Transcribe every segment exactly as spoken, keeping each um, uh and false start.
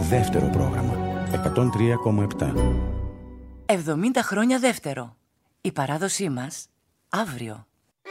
Δεύτερο πρόγραμμα. εκατόν τρία κόμμα επτά. εβδομήντα χρόνια δεύτερο. Η παράδοσή μας αύριο.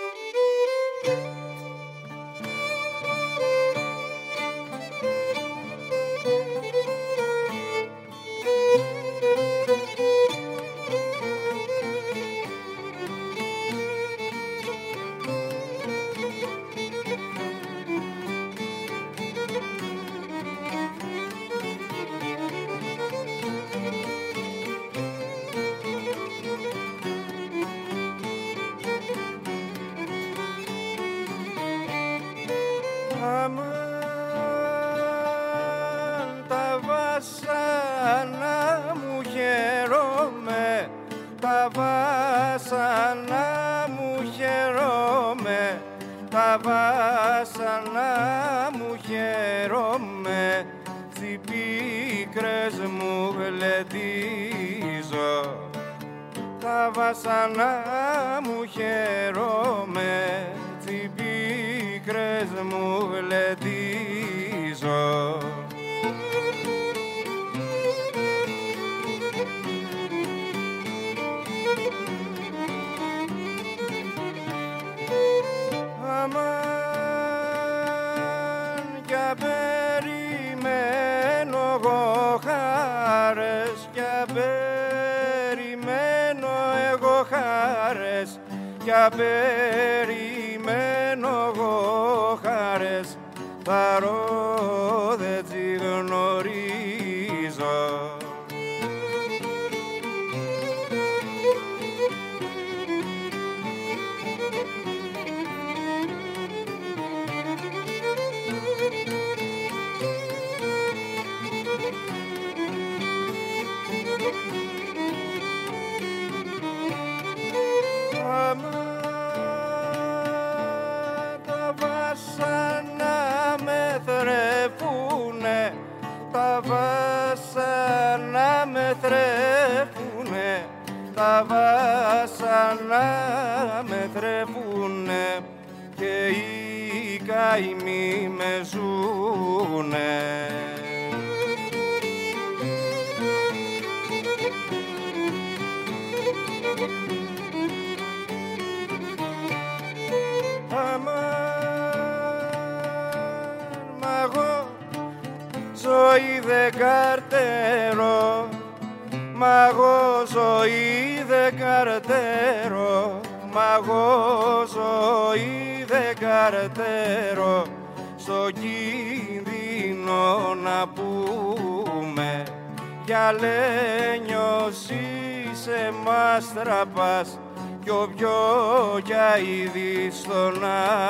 Κι όποιο για ήδη στον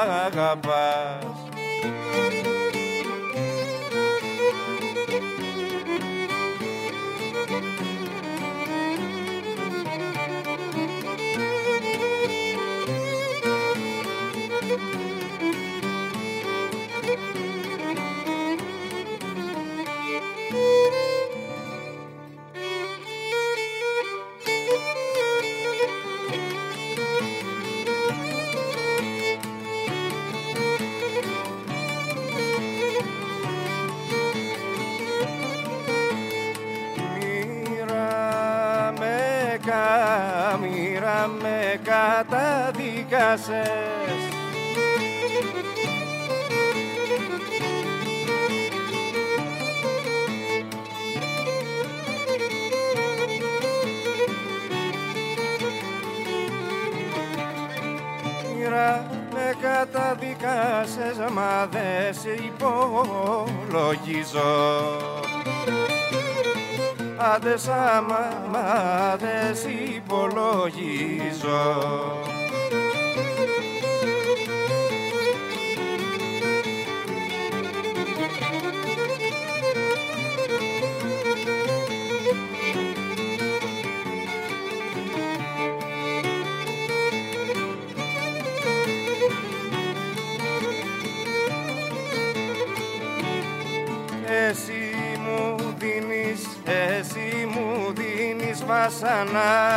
αγαπάς. Μοίρα με καταδικάσες. Μοίρα με καταδικάσες, μα δε σε υπολογίζω. Άντε σάμα, μα δε σ' υπολογίζω. Εσύ μου δίνεις, εσύ μου δίνεις βασανά.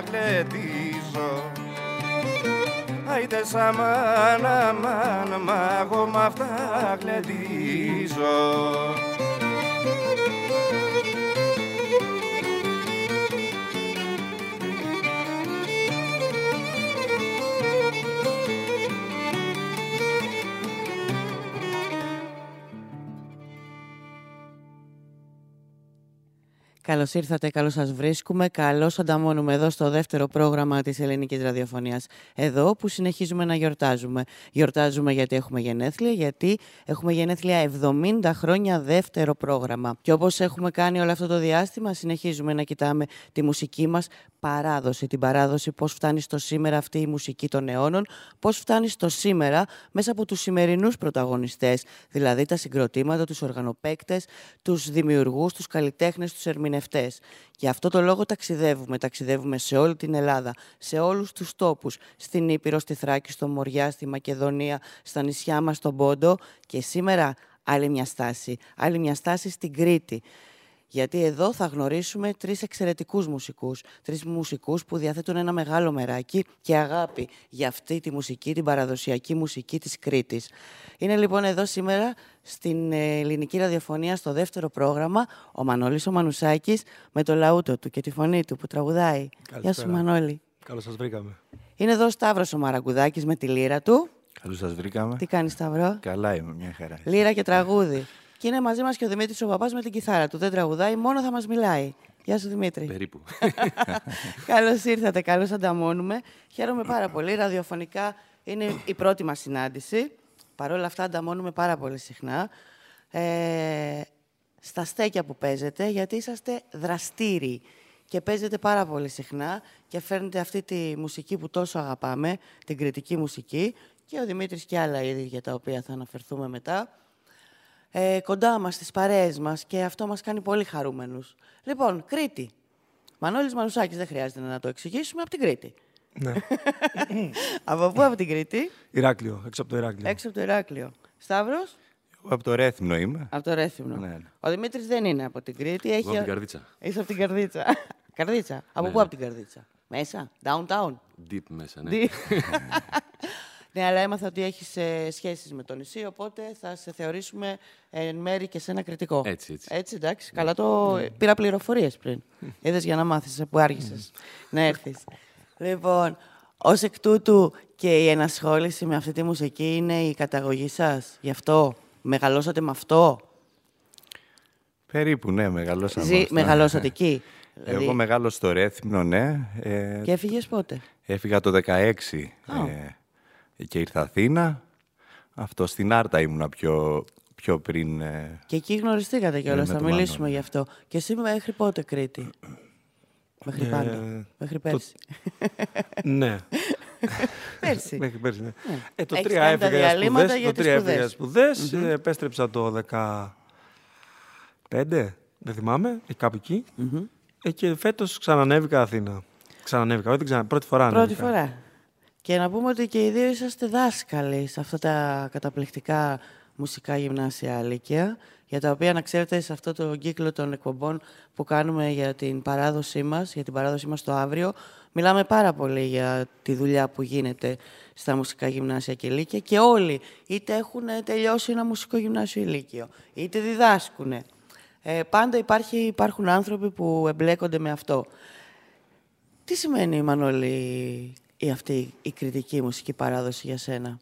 γλεντίζω. Άιντε σαμάν, αμάν, μα εγώ μ' αυτά γλεντίζω. Καλώς ήρθατε, καλώς σας βρίσκουμε, καλώς ανταμώνουμε εδώ στο δεύτερο πρόγραμμα της ελληνικής ραδιοφωνίας. Εδώ που συνεχίζουμε να γιορτάζουμε. Γιορτάζουμε γιατί έχουμε γενέθλια, γιατί έχουμε γενέθλια εβδομήντα χρόνια δεύτερο πρόγραμμα. Και όπως έχουμε κάνει όλο αυτό το διάστημα, συνεχίζουμε να κοιτάμε τη μουσική μας παράδοση. Την παράδοση, πώς φτάνει στο σήμερα αυτή η μουσική των αιώνων, πώς φτάνει στο σήμερα μέσα από τους σημερινούς πρωταγωνιστές, δηλαδή τα συγκροτήματα, τους οργανοπαίκτες, τους δημιουργούς, τους καλλιτέχνες, τους ερμηνευτές. Γι' αυτό το λόγο ταξιδεύουμε. Ταξιδεύουμε σε όλη την Ελλάδα, σε όλους τους τόπους, στην Ήπειρο, στη Θράκη, στο Μοριά, στη Μακεδονία, στα νησιά μας, στον Πόντο και σήμερα άλλη μια στάση, άλλη μια στάση στην Κρήτη. Γιατί εδώ θα γνωρίσουμε τρεις εξαιρετικούς μουσικούς, τρεις μουσικούς που διαθέτουν ένα μεγάλο μεράκι και αγάπη για αυτή τη μουσική, την παραδοσιακή μουσική της Κρήτης. Είναι λοιπόν εδώ σήμερα στην ελληνική ραδιοφωνία στο δεύτερο πρόγραμμα ο Μανώλης ο Μανουσάκης με το λαούτο του και τη φωνή του που τραγουδάει. Καλησπέρα. Γεια σου Μανώλη. Καλώς σας βρήκαμε. Είναι εδώ ο Σταύρος ο Μαραγκουδάκης με τη λύρα του. Καλώς σας βρήκαμε. Τι κάνεις Σταυρό? Καλά είμαι, μια χαρά. Λύρα και τραγούδι. Και είναι μαζί μας και ο Δημήτρης ο Παπάς με την κιθάρα του. Δεν τραγουδάει, μόνο θα μας μιλάει. Γεια σου Δημήτρη. Περίπου. Καλώς ήρθατε, καλώς ανταμώνουμε. Χαίρομαι πάρα πολύ. Ραδιοφωνικά είναι η πρώτη μας συνάντηση. Παρ' όλα αυτά ανταμώνουμε πάρα πολύ συχνά. Ε, στα στέκια που παίζετε, γιατί είσαστε δραστήριοι και παίζετε πάρα πολύ συχνά και φέρνετε αυτή τη μουσική που τόσο αγαπάμε, την κριτική μουσική, και ο Δημήτρης και άλλα είδη για τα οποία θα αναφερθούμε μετά. Ε, κοντά μας, στις παρέες μας, και αυτό μας κάνει πολύ χαρούμενους. Λοιπόν, Κρήτη. Μανώλης Μανουσάκης, δεν χρειάζεται να το εξηγήσουμε, από την Κρήτη. Ναι. Από πού από την Κρήτη? Ηράκλειο, έξω από το Ηράκλειο. Έξω από το Ηράκλειο. Σταύρος? Εγώ από το Ρέθυμνο είμαι. Από το Ρέθυμνο. Ναι, ναι. Ο Δημήτρης δεν είναι από την Κρήτη. Έχει... Εγώ από την Καρδίτσα. Είσαι από την Καρδίτσα. Καρδίτσα. Από Ναι, πού ναι. από την Καρδίτσα? Μέσα, downtown. Deep μέσα, ναι. Δι- Ναι, αλλά έμαθα ότι έχεις ε, σχέσεις με το νησί, οπότε θα σε θεωρήσουμε εν μέρη και σε ένα κριτικό. Έτσι, έτσι. Έτσι, εντάξει. Καλά το... Πήρα πληροφορίες πριν. Είδες για να μάθεις που άργησες να έρθεις. Λοιπόν, ως εκ τούτου και η ενασχόληση με αυτή τη μουσική είναι η καταγωγή σας. Γι' αυτό μεγαλώσατε με αυτό. Περίπου, ναι, μεγαλώσαμε. Ζη... αυτά. Μεγαλώσατε εκεί. Δηλαδή. Εγώ μεγάλο στο Ρέθυμνο, ναι. Ε, Και έφυγες πότε? Έφυγα το δεκαέξι Α. ε, και ήρθα Αθήνα. Αυτό στην Άρτα ήμουνα πιο, πιο πριν. Ε, Και εκεί γνωριστήκατε κιόλας, με θα το μιλήσουμε Μανώλη. γι' αυτό. Και εσύ μέχρι πότε Κρήτη? Μέχρι πάντα. Ε, Μέχρι πέρσι. Ναι. Πέρσι. Μέχρι πέρσι, ναι. Ε, το Έχεις τρία κάνει τα έφυγα για διαλύματα σπουδές. για Το τις τρία έφυγα για σπουδές. σπουδές. ε, Επέστρεψα το δεκαπέντε, δεν θυμάμαι, ε, κάπου εκεί. Ε, και φέτος ξανανέβηκα Αθήνα. Ξανανέβηκα, όχι, δεν ξανα... πρώτη φορά Πρώτη ανέβηκα. φορά. Και να πούμε ότι και οι δύο είσαστε δάσκαλοι σε αυτά τα καταπληκτικά μουσικά γυμνάσια Λύκεια, για τα οποία, να ξέρετε, σε αυτό το κύκλο των εκπομπών που κάνουμε για την παράδοσή μας, για την παράδοσή μας το αύριο, μιλάμε πάρα πολύ για τη δουλειά που γίνεται στα μουσικά γυμνάσια και Λύκεια, και όλοι είτε έχουν τελειώσει ένα μουσικό γυμνάσιο ή Λύκειο, είτε διδάσκουν. Ε, πάντα υπάρχει, υπάρχουν άνθρωποι που εμπλέκονται με αυτό. Τι σημαίνει, Μανώλη, η αυτή η κριτική μουσική παράδοση για σένα?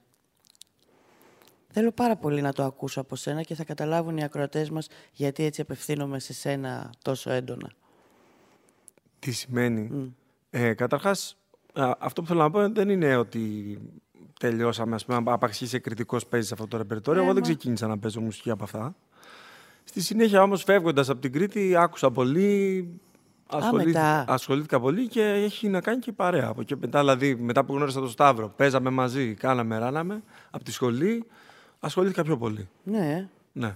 Θέλω πάρα πολύ να το ακούσω από σένα και θα καταλάβουν οι ακροατές μας γιατί έτσι απευθύνομαι σε σένα τόσο έντονα. Τι σημαίνει. Mm. Ε, καταρχάς, α, αυτό που θέλω να πω δεν είναι ότι τελειώσαμε, ας πούμε, άπαξ είσαι κριτικός, παίζεις αυτό το ρεπερτόριο. Ε, Εγώ δεν μα. ξεκίνησα να παίζω μουσική από αυτά. Στη συνέχεια όμως, φεύγοντας από την Κρήτη, άκουσα πολύ, ασχολήθηκα, μετά. ασχολήθηκα πολύ και έχει να κάνει και παρέα. Από και μετά, δηλαδή, μετά που γνώρισα τον Σταύρο, παίζαμε μαζί, κάναμε, ράναμε, από τη σχολή, ασχολήθηκα πιο πολύ. Ναι. Ναι.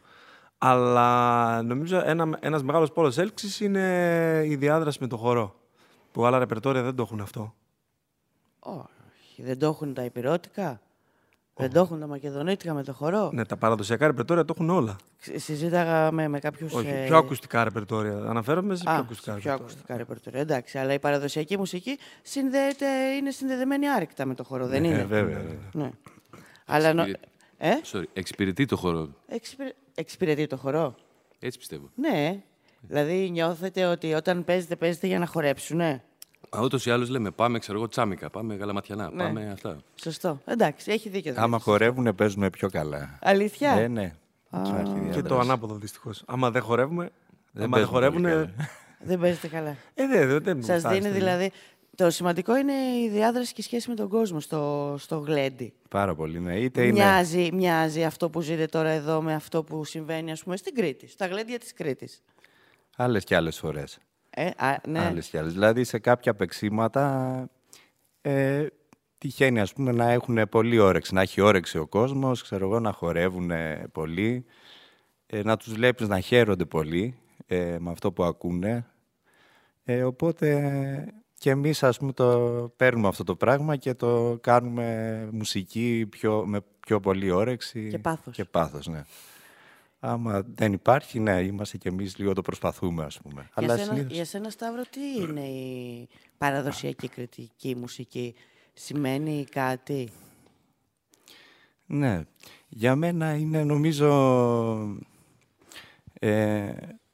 Αλλά νομίζω ένα, ένας μεγάλος πόλος έλξης είναι η διάδραση με το χορό. Που άλλα ρεπερτόρια δεν το έχουν αυτό. Όχι, δεν το έχουν τα υπηρώτικα. Δεν το έχουν τα μακεδονίτικα με το χορό. Ναι, τα παραδοσιακά ρεπερτόρια το έχουν όλα. Συζήταγα με, με κάποιους... Όχι, ε... πιο ακουστικά ρεπερτόρια. Αναφέρομαι σε πιο Α, ακουστικά πιο ρεπερτόρια. ακουστικά ρεπερτόρια. Εντάξει, αλλά η παραδοσιακή μουσική συνδέεται, είναι συνδεδεμένη άρρηκτα με το χορό, δεν Ναι, είναι. βέβαια. βέβαια. Ναι. Αλλά νο... ε? Sorry, εξυπηρετεί το χορό. Εξυπηρε... Εξυπηρετεί το χορό. Έτσι πιστεύω. Ναι. Δηλαδή νιώθετε ότι όταν παίζετε, παίζετε για να χορέψουν, ναι. Ούτως ή άλλως λέμε πάμε, ξέρω εγώ, τσάμικα, πάμε γαλαματιανά, Ναι. πάμε αυτά. Σωστό. Εντάξει, έχει δίκιο. Άμα χορεύουν, παίζουμε πιο καλά. Αλήθεια. Ε, ναι. Έτσι αρχή Και το διάδραση. ανάποδο δυστυχώς. Άμα δεν χορεύουμε. Δεν άμα δεν παίζουμε χορεύουν. πολύ Ε, Δεν παίζετε καλά. δεν δε, δε, Σας δίνει δηλαδή... Το σημαντικό είναι η διάδραση και η σχέση με τον κόσμο στο, στο γλέντι. Πάρα πολύ, ναι. Είτε είναι... Μοιάζει, μοιάζει αυτό που ζείτε τώρα εδώ με αυτό που συμβαίνει, ας πούμε, στην Κρήτη, στα γλέντια της Κρήτης. Άλλες και άλλες φορές. Ε, α, ναι. Άλλες και άλλες. Δηλαδή, σε κάποια παίξήματα ε, τυχαίνει, ας πούμε, να έχουν πολύ όρεξη. Να έχει όρεξη ο κόσμος, ξέρω εγώ, να χορεύουν πολύ. Ε, να τους βλέπεις να χαίρονται πολύ ε, με αυτό που ακούνε. Ε, οπότε και εμείς, ας πούμε, το παίρνουμε αυτό το πράγμα και το κάνουμε μουσική πιο, με πιο πολύ όρεξη. Και πάθος. Και πάθος, ναι. Άμα δεν υπάρχει, ναι, είμαστε κι εμείς λίγο το προσπαθούμε, ας πούμε. Για, Αλλά σένα, συνήθως... για σένα, Σταύρο, τι είναι η παραδοσιακή κρητική μουσική? Σημαίνει κάτι? Ναι. Για μένα είναι, νομίζω, ε,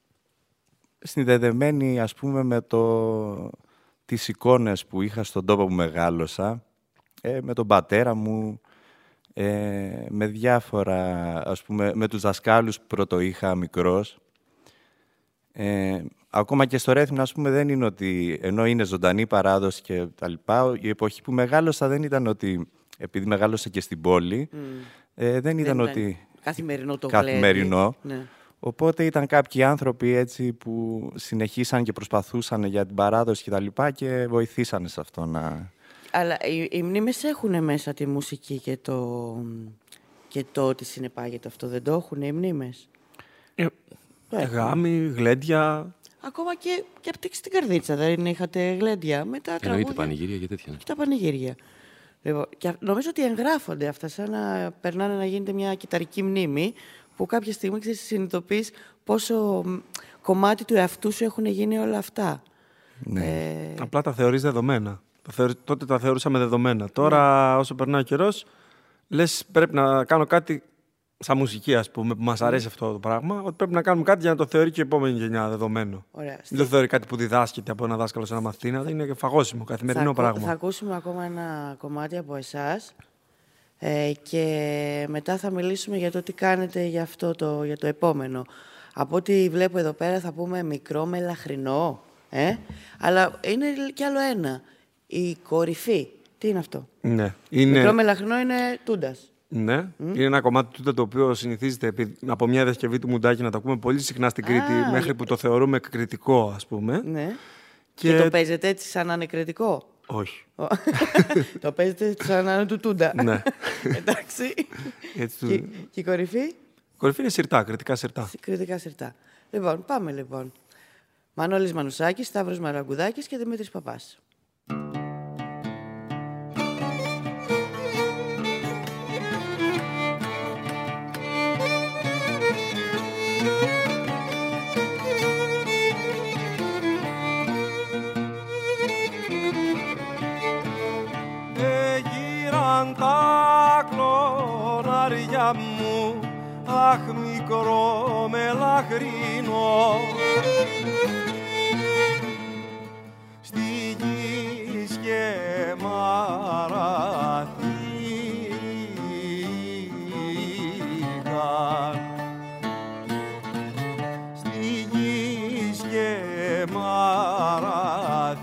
συνδεδεμένη, ας πούμε, με το... τις εικόνες που είχα στον τόπο που μεγάλωσα, ε, με τον πατέρα μου, ε, με διάφορα, ας πούμε, με τους δασκάλους που πρώτο είχα μικρός. Ε, ακόμα και στο Ρέθυμνο, ας πούμε, δεν είναι ότι, ενώ είναι ζωντανή παράδοση και τα λοιπά, η εποχή που μεγάλωσα δεν ήταν ότι, επειδή μεγάλωσα και στην πόλη, mm. ε, δεν ήταν ότι... Καθημερινό το καθημερινό. Ναι. Οπότε ήταν κάποιοι άνθρωποι έτσι που συνεχίσαν και προσπαθούσαν για την παράδοση και τα λοιπά και βοηθήσανε σε αυτό να... Αλλά οι, οι μνήμες έχουν μέσα τη μουσική και το, και το ότι συνεπάγεται αυτό. Δεν το έχουν οι μνήμες? Ε, ε, γάμοι, γλέντια. Ακόμα και, και από την Καρδίτσα δεν είχατε γλέντια με τα Εννοείται τραγούδια πανηγύρια και τέτοια. και τα πανηγύρια. Λοιπόν, και νομίζω ότι εγγράφονται αυτά σαν να περνάνε να γίνεται μια κυταρική μνήμη που κάποια στιγμή ξέρεις, συνειδητοποιείς πόσο κομμάτι του εαυτού σου έχουν γίνει όλα αυτά. Ναι. Ε... Απλά τα θεωρείς δεδομένα. Τα θεωρ... Τότε τα θεωρούσαμε δεδομένα. Τώρα, όσο περνάει ο καιρός, λες πρέπει να κάνω κάτι σαν μουσική, ας πούμε, που μας αρέσει αυτό το πράγμα, ότι πρέπει να κάνουμε κάτι για να το θεωρεί και η επόμενη γενιά δεδομένο. Ωραία. Δεν το θεωρεί κάτι που διδάσκεται από ένα δάσκαλο σε ένα μαθήνα, δεν είναι και φαγώσιμο, καθημερινό θα, πράγμα. Θα ακούσουμε ακόμα ένα κομμάτι από εσάς ε, και μετά θα μιλήσουμε για το τι κάνετε για αυτό το, για το επόμενο. Από ό,τι βλέπω εδώ πέρα θα πούμε μικρό μελαχρινό, ε? Αλλά είναι κι άλλο ένα, η κορυφή. Τι είναι αυτό? Ναι. Είναι... Μικρό μελαχρινό είναι τούντας. Ναι, mm. είναι ένα κομμάτι τούτο το οποίο συνηθίζεται από μια διασκευή του Μουντάκη να το ακούμε πολύ συχνά στην Κρήτη, ah, μέχρι που το θεωρούμε κριτικό, ας πούμε. Ναι. Και... και το παίζετε έτσι σαν να είναι κριτικό? Όχι. Το παίζετε σαν να είναι του Τούντα. Ναι. Εντάξει. Έτσι, και, και η κορυφή? Η κορυφή είναι σιρτά, κριτικά σιρτά. Κριτικά σιρτά. Λοιπόν, πάμε λοιπόν. Μανώλης Μανουσάκης, Σταύρος Μαραγκουδάκης και Δημήτρης Παπάς. Εγύραν τα κλωνάρια μου, αχ μικρό μελαχρινό, στη γη σκεμαραθήκαν, στη γη σκεμαραθήκαν.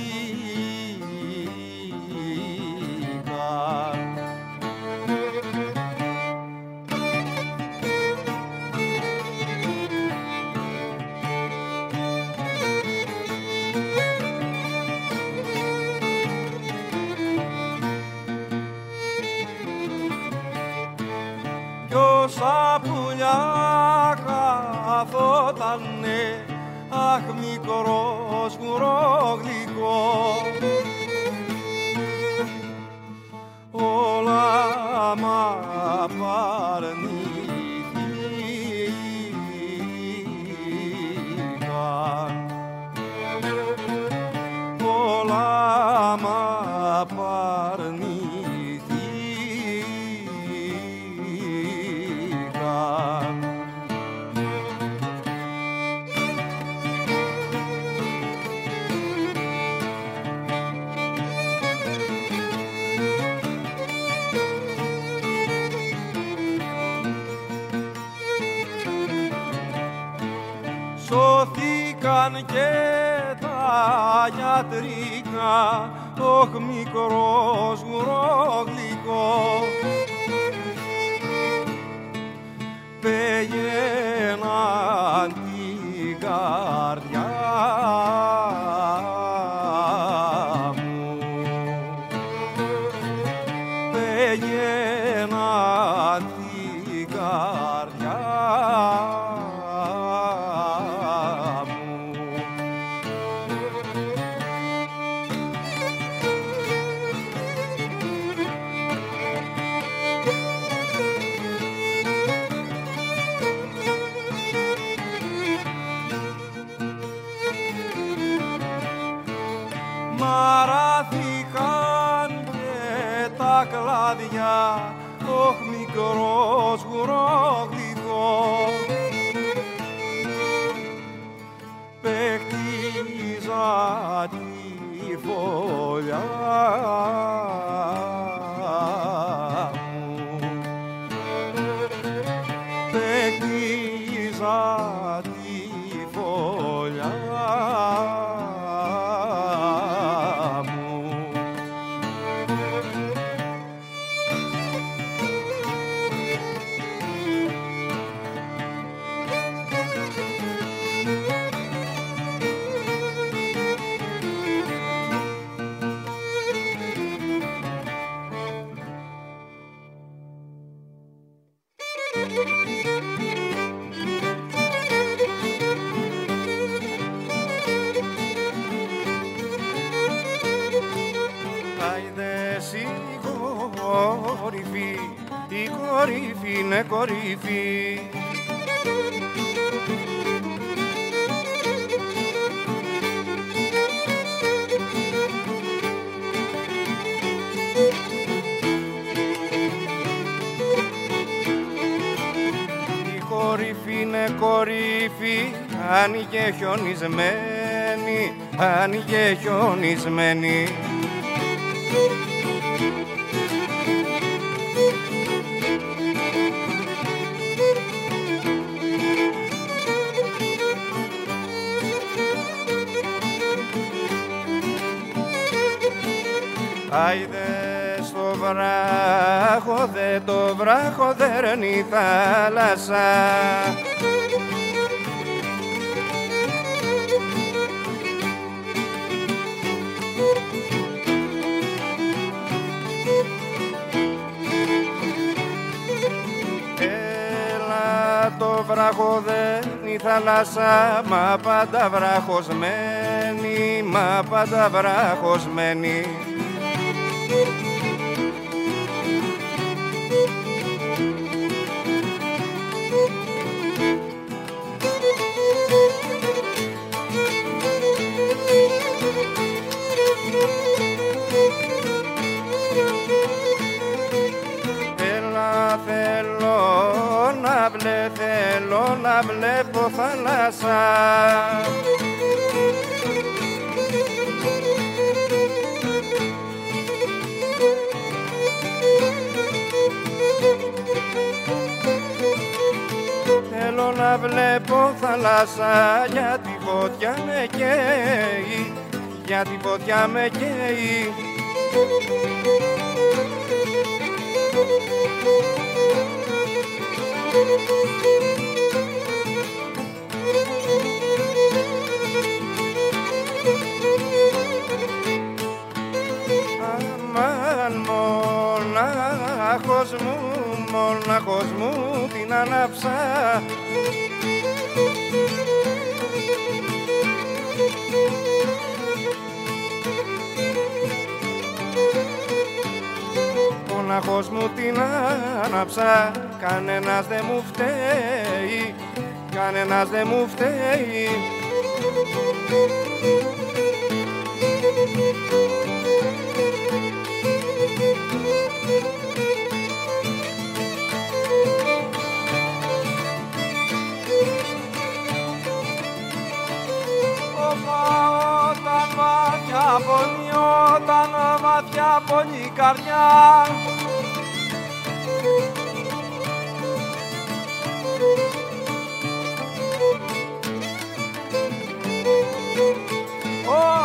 Όσα πουλιά καθότανε, αχ μικρό σκουρό γλυκό, όλα μα μαθήκαν και τα γιατρικά, όχ μικρό σγουρόγλυκο. Πέγαιναν την καρδιά μου, πέγαιναν την καρδιά μου. Μαράθηκαν και τα κλάδια, όχ μικρό σγουρόγλυκο. Παίχτιζα τη φωλιά μου, παίχτιζα τη φωλιά μου. Άιδες η κορυφή, η κορυφή είναι κορυφή. Η κορυφή είναι κορυφή, άνοιγε χιονισμένη, άνοιγε χιονισμένη. Άιδε στο βράχο, δε το βράχο δέρνει η θάλασσα. Έλα το βράχο δέρνει η θάλασσα, μα πάντα βραχωσμένη, μα πάντα βραχωσμένη. Έλα θέλω να βλέ, θέλω να βλέπω θάλασσα. Θέλω να βλέπω θάλασσα, γιατί η φωτιά με καίει, γιατί η φωτιά με καίει. Αμάν μονάχος μου, μονάχος μου την ανάψα. Μονάχος μου την άναψα, κανένας δεν μου φταίει, κανένας δεν μου φταίει. Όταν μάτια πολύ, όταν μάτια πολύ καρδιά,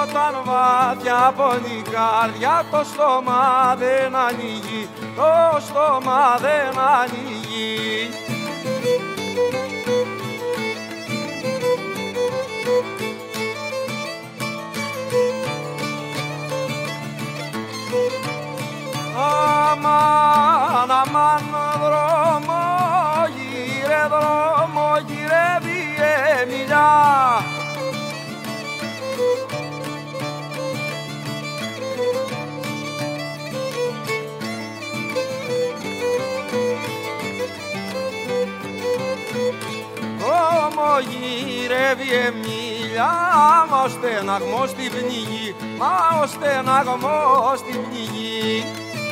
όταν βάθια πονεί η καρδιά, το στόμα δεν ανοίγει, το στόμα δεν ανοίγει. Αμάν, αμάν, δρόμο, γύρε δρόμο, γυρεύει η Εμιλιά. Δρόμο γυρεύει η Εμιλιά, μα ο στεναγμός στην πνιγεί, μα ο στεναγμός στην πνιγεί.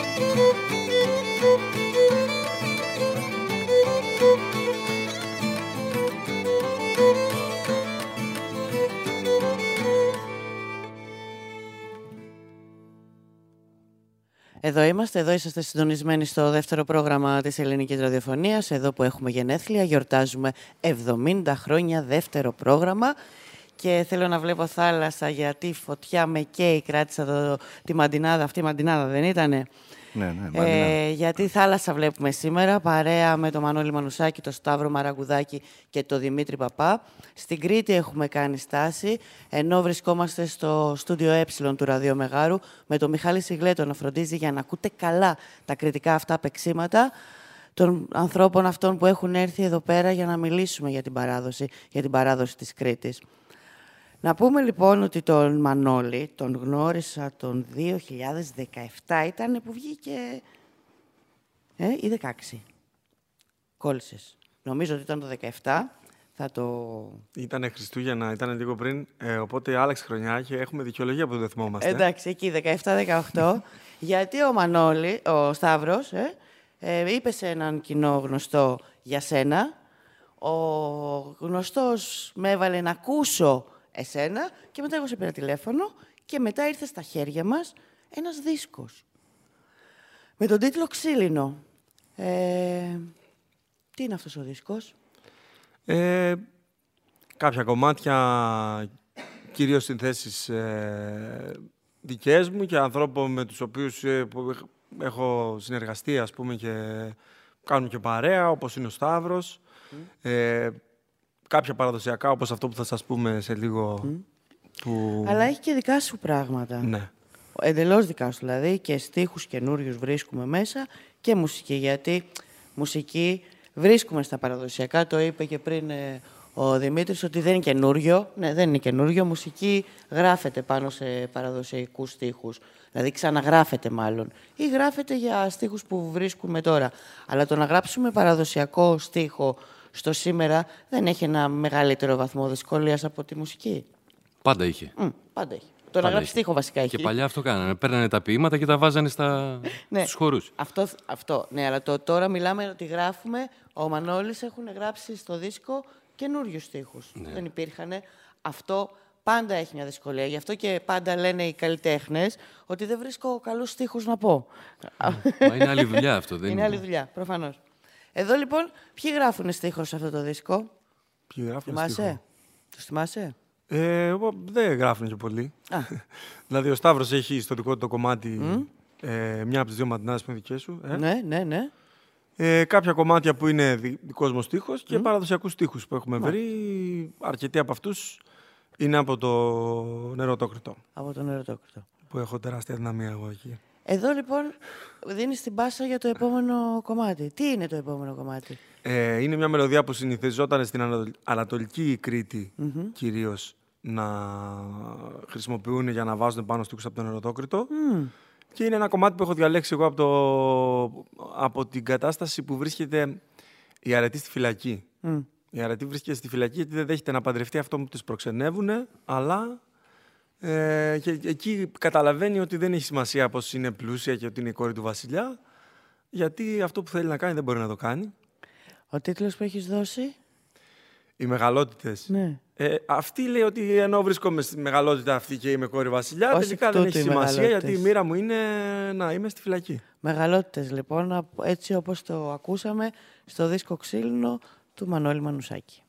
Εδώ είμαστε, εδώ είσαστε συντονισμένοι στο δεύτερο πρόγραμμα της Ελληνικής Ραδιοφωνίας, εδώ που έχουμε γενέθλια, γιορτάζουμε εβδομήντα χρόνια δεύτερο πρόγραμμα και θέλω να βλέπω θάλασσα γιατί φωτιά με καίει, κράτησα το, τη μαντινάδα, αυτή η μαντινάδα δεν ήτανε? Ναι, ναι, μαντινάδα. Ε, γιατί θάλασσα βλέπουμε σήμερα, παρέα με τον Μανώλη Μανουσάκη, τον Σταύρο Μαραγκουδάκη και τον Δημήτρη Παπά. Στην Κρήτη έχουμε κάνει στάση, ενώ βρισκόμαστε στο στούντιο Ε του Ραδιομεγάρου με τον Μιχάλη Σιγλέτο να φροντίζει για να ακούτε καλά τα κριτικά αυτά παίξήματα των ανθρώπων αυτών που έχουν έρθει εδώ πέρα για να μιλήσουμε για την παράδοση, για την παράδοση της Κρήτης. Να πούμε λοιπόν ότι τον Μανώλη τον γνώρισα τον δύο χιλιάδες δεκαεπτά, ήταν που βγήκε ε, ή δεκαέξι. Κόλλησες. Νομίζω ότι ήταν το δεκαεπτά. Θα το... Ήτανε Χριστούγεννα, ήταν λίγο πριν, ε, οπότε άλλαξε χρονιά και έχουμε δικαιολογία που δεν θυμόμαστε. Εντάξει, εκεί δεκαεπτά δεκαοκτώ. Γιατί ο Μανώλη, ο Σταύρος, ε, ε, είπε σε έναν κοινό γνωστό για σένα, ο γνωστός με έβαλε να ακούσω εσένα και μετά εγώ σε πήρα τηλέφωνο και μετά ήρθε στα χέρια μας ένας δίσκος με τον τίτλο «Ξύλινο». Ε, τι είναι αυτός ο δίσκος? Ε, κάποια κομμάτια, κυρίως συνθέσεις ε, δικές μου και ανθρώπων με τους οποίους ε, που έχω συνεργαστεί, ας πούμε, και κάνουμε και παρέα, όπως είναι ο Σταύρος. Mm. Ε, κάποια παραδοσιακά, όπως αυτό που θα σας πούμε σε λίγο. Mm. Που... Αλλά έχει και δικά σου πράγματα. Ναι. Εντελώς δικά σου, δηλαδή, και στίχους καινούριους βρίσκουμε μέσα και μουσική, γιατί μουσική βρίσκουμε στα παραδοσιακά, το είπε και πριν ε, ο Δημήτρης, ότι δεν είναι καινούριο. Ναι, δεν είναι καινούριο. Μουσική γράφεται πάνω σε παραδοσιακούς στίχους. Δηλαδή ξαναγράφεται μάλλον. Ή γράφεται για στίχους που βρίσκουμε τώρα. Αλλά το να γράψουμε παραδοσιακό στίχο στο σήμερα δεν έχει ένα μεγαλύτερο βαθμό δυσκολίας από τη μουσική. Πάντα είχε. Mm, πάντα είχε. Το να γράψει στίχο βασικά έχει. Και παλιά αυτό κάνανε. Παίρνανε τα ποίηματα και τα βάζανε στα... ναι. στους χορούς. Αυτό, αυτό, ναι, αλλά το, τώρα μιλάμε ότι γράφουμε. Ο Μανώλης έχουν γράψει στο δίσκο καινούριους στίχους. Ναι. Δεν υπήρχανε. Αυτό πάντα έχει μια δυσκολία. Γι' αυτό και πάντα λένε οι καλλιτέχνες ότι δεν βρίσκω καλούς στίχους να πω. Μα είναι άλλη δουλειά αυτό. Δεν είναι είναι άλλη δουλειά, προφανώς. Εδώ λοιπόν, ποιοι γράφουν στίχο σε αυτό το δίσκο? Ποιοι γράφουν στίχο? Τους θυμάσαι? Ε, δεν γράφουν και πολύ. Δηλαδή, ο Σταύρος έχει στο δικό του το κομμάτι mm. ε, μια από τις δύο μαντινάδες που είναι δικές σου. Ε. Ναι, ναι, ναι. Ε, κάποια κομμάτια που είναι δικός μου στίχος και mm. παραδοσιακούς στίχους που έχουμε mm. βρει. Αρκετοί από αυτούς είναι από το Νεροτόκριτο. Από το Νεροτόκριτο. Που έχω τεράστια δυναμία εγώ εκεί. Εδώ λοιπόν δίνεις την πάσα για το επόμενο κομμάτι. Τι είναι το επόμενο κομμάτι? Ε, είναι μια μελωδία που συνηθιζόταν στην Ανατολική Κρήτη mm-hmm. κυρίως να χρησιμοποιούν για να βάζουν πάνω στίχους από τον Νεροτόκριτο. Mm. Και είναι ένα κομμάτι που έχω διαλέξει εγώ από, το, από την κατάσταση που βρίσκεται η αρετή στη φυλακή. Mm. Η αρετή βρίσκεται στη φυλακή γιατί δεν δέχεται να παντρευτεί αυτό που τις προξενεύουν, αλλά ε, και εκεί καταλαβαίνει ότι δεν έχει σημασία πως είναι πλούσια και ότι είναι η κόρη του βασιλιά, γιατί αυτό που θέλει να κάνει δεν μπορεί να το κάνει. Ο τίτλος που έχεις δώσει? Οι μεγαλότητες. Ναι. Ε, αυτή λέει ότι ενώ βρίσκομαι στη μεγαλότητα αυτή και είμαι κόρη βασιλιά, ως τελικά δεν έχει σημασία γιατί η μοίρα μου είναι να είμαι στη φυλακή. Μεγαλότητες λοιπόν, έτσι όπως το ακούσαμε στο δίσκο Ξύλινο του Μανώλη Μανουσάκη.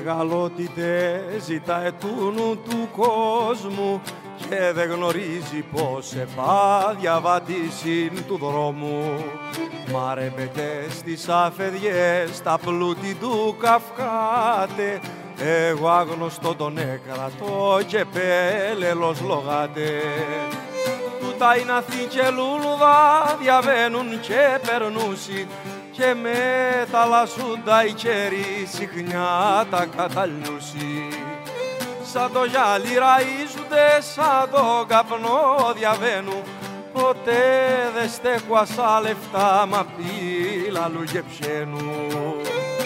μεγαλότητες ζητάει τούνου του κόσμου και δεν γνωρίζει πως επάδια βατήσιν του δρόμου. Μαρεύεται στις αφαιδιές τα πλούτη του Καυκάτε, εγώ άγνωστο τον έκρατο και πέλελος λογάτε. Τούτα είναι Αθή και Λούλουδα διαβαίνουν και περνούσι και μεταλλασσούντα οι καιροί συχνιά τα καταλνούσι. Σαν το γυάλι ραΐζονται, σαν το καπνό διαβαίνουν, ποτέ δε στέκουασα λεφτά μα πήλαλου και ψένου.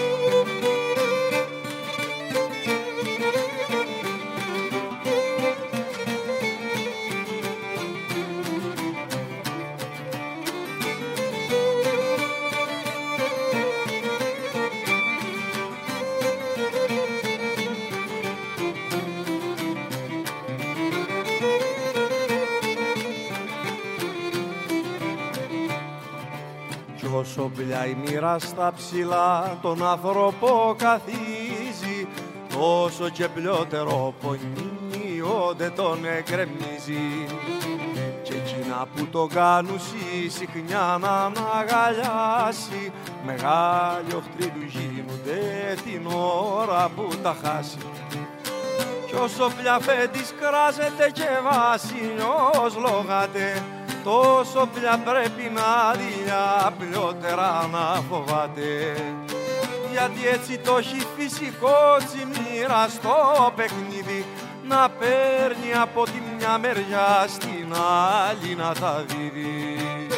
Όσο πια η μοίρα στα ψηλά τον άνθρωπο καθίζει, τόσο και πλειότερο πονιόνται τον εκρεμίζει. Και εκείνα που το κάνουσι συχνιά να αναγαλιάσει, μεγάλοι οχτροί του γίνονται την ώρα που τα χάσει. Κι όσο πια φέτης κράζεται και βασιλιός λογάτε, τόσο πια πρέπει να δειλιά πλειότερα να φοβάται. Γιατί έτσι το έχει φυσικό τσιμήρα στο παιχνίδι, να παίρνει από τη μια μεριά στην άλλη να τα δίδει.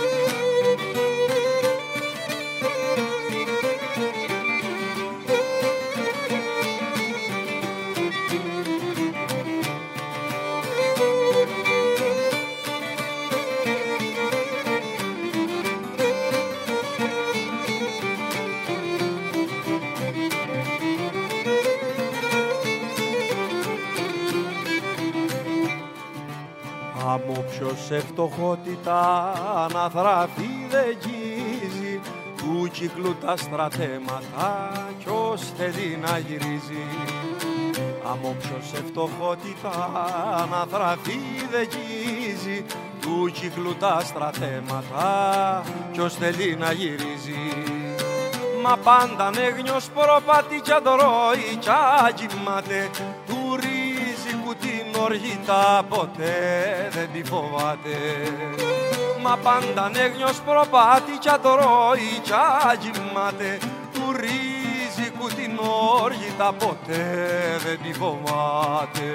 Άμα όποιος σε φτωχότητα αναθραφεί δεν γίζει, του κύκλου τα στρατέματα κι ως θέλει να γυρίζει. Άμα όποιος σε φτωχότητα αναθραφεί δεν γίζει, του κύκλου τα στρατέματα κι ως θέλει να γυρίζει. Μα πάντα νέγνιος προπατεί κι αντρώει κι αγγιμάται, του ρίζικου την οργήτα ποτέ δεν τη φοβάται. Μα πάντα νέγνιος προπατεί κι αντρώει κι αγγιμάται, του ρίζικου την οργήτα ποτέ δεν τη φοβάται.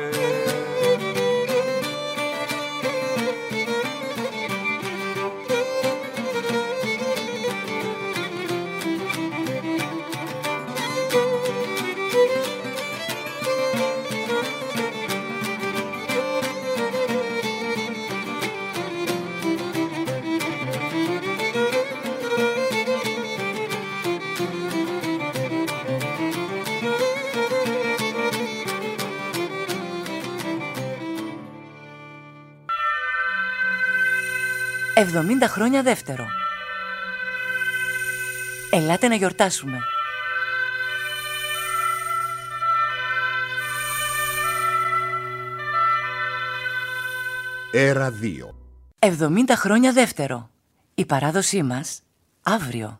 εβδομήντα χρόνια δεύτερο. Ελάτε να γιορτάσουμε. Έρα δύο. εβδομήντα χρόνια δεύτερο. Η παράδοσή μας αύριο.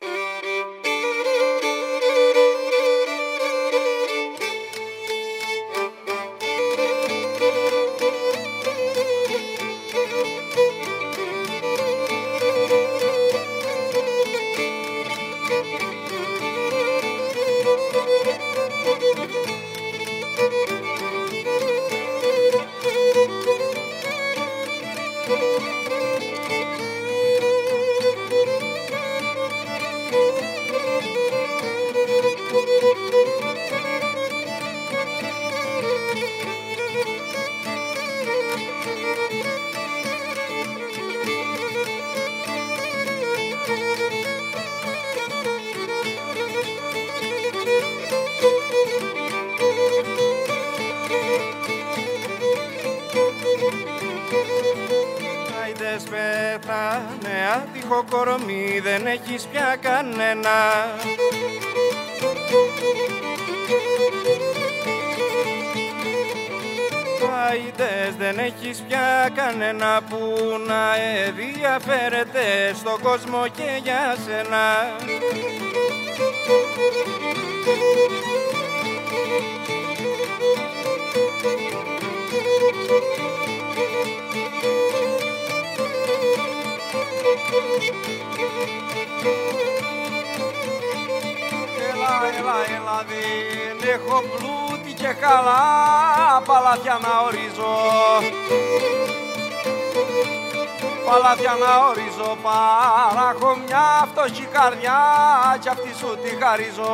Πέθανε άτυχο κορμί, δεν έχεις πια κανένα. μαθητές, δεν έχεις πια κανένα που να ενδιαφέρεται στον κόσμο και για σένα. Έλα, έλα, έλα, δεν έχω πλούτη και καλά παλάτια να ορίζω. Παλάτια να ορίζω, παρά έχω μια φτωχή καρδιά κι αυτή σου τη χαρίζω.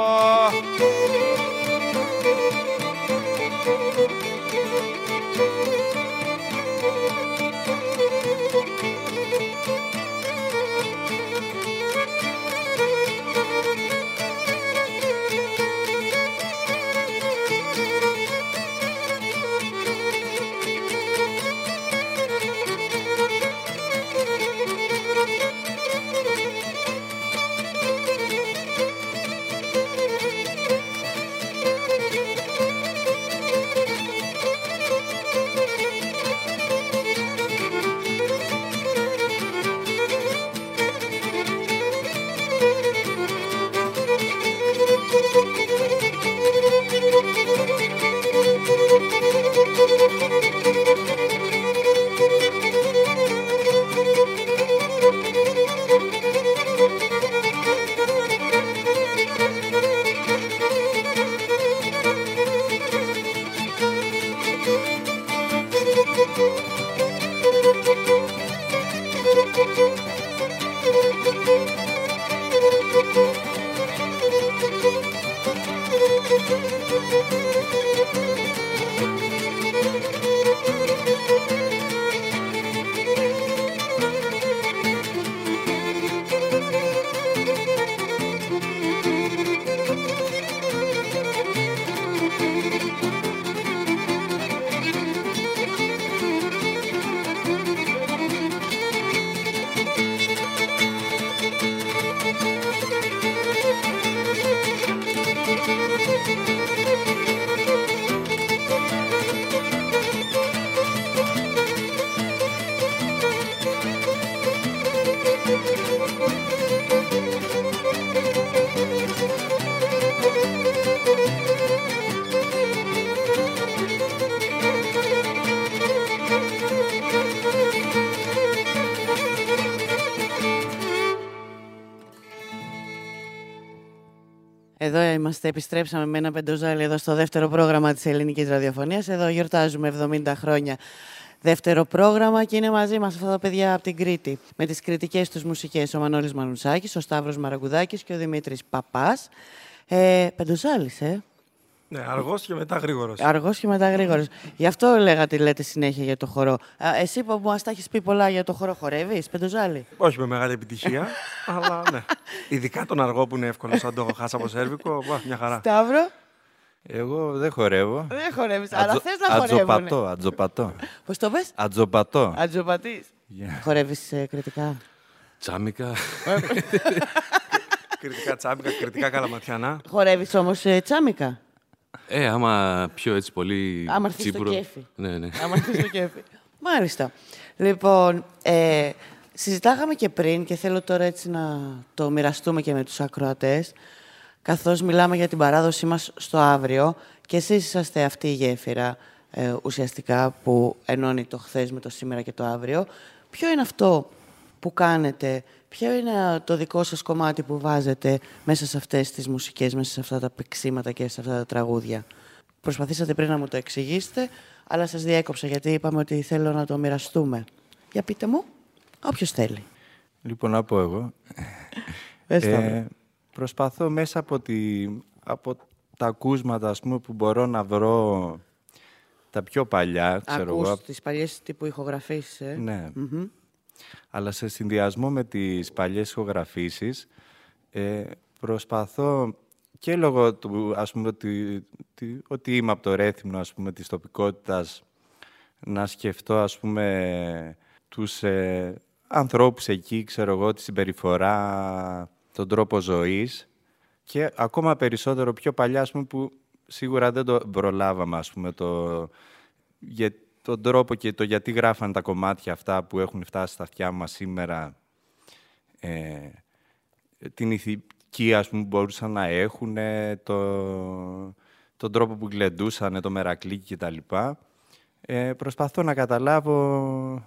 Εδώ είμαστε, επιστρέψαμε με ένα πεντοζάλι εδώ στο δεύτερο πρόγραμμα της ελληνικής ραδιοφωνίας. Εδώ γιορτάζουμε εβδομήντα χρόνια δεύτερο πρόγραμμα και είναι μαζί μας αυτά τα παιδιά από την Κρήτη. Με τις κριτικές τους μουσικές, ο Μανώλης Μανουσάκης, ο Σταύρος Μαραγκουδάκης και ο Δημήτρης Παπάς. Ε, πεντοζάλης, ε. Ναι, αργός και μετά γρήγορος. Αργός και μετά γρήγορος. Γι' αυτό λέγατε, λέτε συνέχεια για το χορό. Α, εσύ που μας τα έχεις πει πολλά για το χορό, χορεύεις, πεντοζάλι? Όχι με μεγάλη επιτυχία, αλλά ναι. Ειδικά τον αργό που είναι εύκολο, σαν το χάσα από σέρβικο, μια χαρά. Σταύρο. Εγώ δεν χορεύω. Δεν χορεύεις, αλλά θες να Ατζοπατώ, χορεύουνε. ατζοπατώ. Πώς το πες? Ατζοπατώ. Ατζοπατής. Yeah. Χορεύεις ε, κριτικά? Τσάμικα. Κριτικά τσάμπικα, κριτικά καλαματιανά. Χορεύεις όμως ε, τσάμικα? Ε, άμα πιο έτσι πολύ Άμα έρθεις στο τσίπουρο. κέφι. Ναι, ναι. Άμα έρθεις στο κέφι. Μάλιστα. Λοιπόν, ε, συζητάγαμε και πριν και θέλω τώρα έτσι να το μοιραστούμε και με τους ακροατές, καθώς μιλάμε για την παράδοσή μας στο αύριο και εσείς είσαστε αυτή η γέφυρα ε, ουσιαστικά που ενώνει το χθες με το σήμερα και το αύριο. Ποιο είναι αυτό που κάνετε, ποιο είναι το δικό σας κομμάτι που βάζετε μέσα σε αυτές τις μουσικές, μέσα σε αυτά τα παίξίματα και σε αυτά τα τραγούδια? Προσπαθήσατε πριν να μου το εξηγήσετε, αλλά σας διέκοψα γιατί είπαμε ότι θέλω να το μοιραστούμε. Για πείτε μου, όποιος θέλει. Λοιπόν, να πω εγώ. ε, προσπαθώ μέσα από, τη, από τα ακούσματα, ας πούμε, που μπορώ να βρω τα πιο παλιά, ξέρω Ακούς εγώ. τις παλιές τύπου ηχογραφήσεις, ε? Ναι. Mm-hmm. Αλλά σε συνδυασμό με τις παλιές ηχογραφήσεις, ε, προσπαθώ και λόγω του, ας πούμε, ότι, ότι, ότι είμαι από το Ρέθυμνο, ας πούμε, της τοπικότητας, να σκεφτώ, ας πούμε, τους ε, ανθρώπους εκεί, ξέρω εγώ, τη συμπεριφορά, τον τρόπο ζωής και ακόμα περισσότερο πιο παλιά, ας πούμε, που σίγουρα δεν το προλάβαμε, ας πούμε, το, για, τον τρόπο και το γιατί γράφανε τα κομμάτια αυτά που έχουν φτάσει στα αυτιά μας σήμερα, ε, την ηθική, ας πούμε, που μπορούσαν να έχουν, το, τον τρόπο που γλεντούσαν, το μερακλίκι κτλ. Ε, προσπαθώ να καταλάβω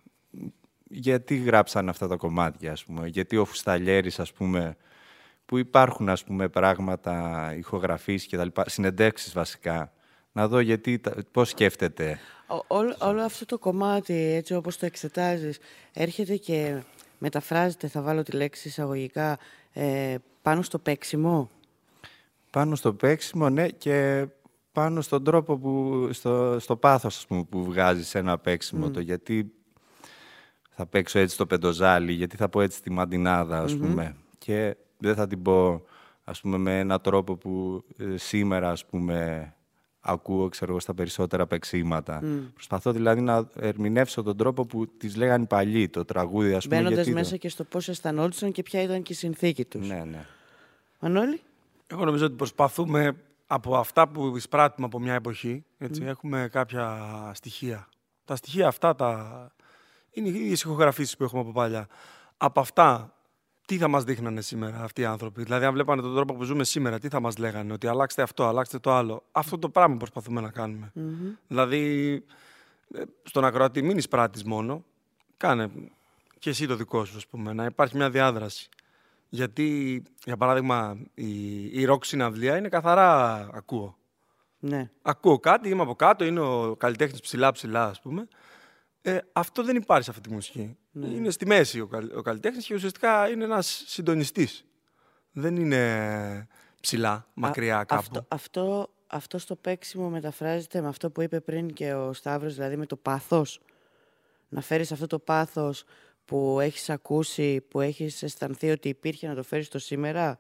γιατί γράψαν αυτά τα κομμάτια, ας πούμε. Γιατί ο Φουσταλιέρης, ας πούμε, που υπάρχουν, ας πούμε, πράγματα, ηχογραφήσεις και τα λοιπά, συνεντεύξεις βασικά, να δω γιατί, πώς σκέφτεται. Ό, όλο, όλο αυτό το κομμάτι, έτσι όπως το εξετάζεις, έρχεται και μεταφράζεται, θα βάλω τη λέξη εισαγωγικά, ε, πάνω στο παίξιμο. Πάνω στο παίξιμο, ναι, και πάνω στον τρόπο, που, στο, στο πάθος, ας πούμε, που βγάζεις ένα παίξιμο. Mm. Το γιατί θα παίξω έτσι το πεντοζάλι, γιατί θα πω έτσι τη μαντινάδα, ας mm-hmm. πούμε. Και δεν θα την πω, ας πούμε, με έναν τρόπο που ε, σήμερα, ας πούμε, ακούω, ξέρω εγώ, στα περισσότερα παίξήματα. Mm. Προσπαθώ δηλαδή να ερμηνεύσω τον τρόπο που τις λέγανε οι παλιοί, το τραγούδι, ας πούμε. Μπαίνοντας γιατί μέσα το... και στο πώς αισθανόντουσαν και ποια ήταν και η συνθήκη τους. Ναι, ναι. Μανώλη. Εγώ νομίζω ότι προσπαθούμε από αυτά που εισπράττουμε από μια εποχή, έτσι, mm. έχουμε κάποια στοιχεία. Τα στοιχεία αυτά τα... είναι οι ίδιες ηχογραφήσεις που έχουμε από παλιά. Από αυτά, τι θα μας δείχνανε σήμερα αυτοί οι άνθρωποι? Δηλαδή, αν βλέπανε τον τρόπο που ζούμε σήμερα, τι θα μας λέγανε? Ότι αλλάξτε αυτό, αλλάξτε το άλλο. Αυτό το πράγμα προσπαθούμε να κάνουμε. Mm-hmm. Δηλαδή, στον ακροατή μην εισπράττεις μόνο, κάνε και εσύ το δικό σου, ας πούμε, να υπάρχει μια διάδραση. Γιατί, για παράδειγμα, η, η ροκ συναυλία είναι καθαρά ακούω. Ναι. Ακούω κάτι, είμαι από κάτω, είναι ο καλλιτέχνης ψηλά-ψηλά, ας πούμε. Ε, αυτό δεν υπάρχει σε αυτή τη μουσική. Ναι. Είναι στη μέση ο, ο καλλιτέχνης και ουσιαστικά είναι ένας συντονιστής. Δεν είναι ψηλά, μακριά Α, κάπου. Αυτό, αυτό, αυτό στο παίξιμο μεταφράζεται με αυτό που είπε πριν και ο Σταύρος, δηλαδή με το πάθος. Να φέρεις αυτό το πάθος που έχεις ακούσει, που έχεις αισθανθεί ότι υπήρχε, να το φέρεις στο σήμερα.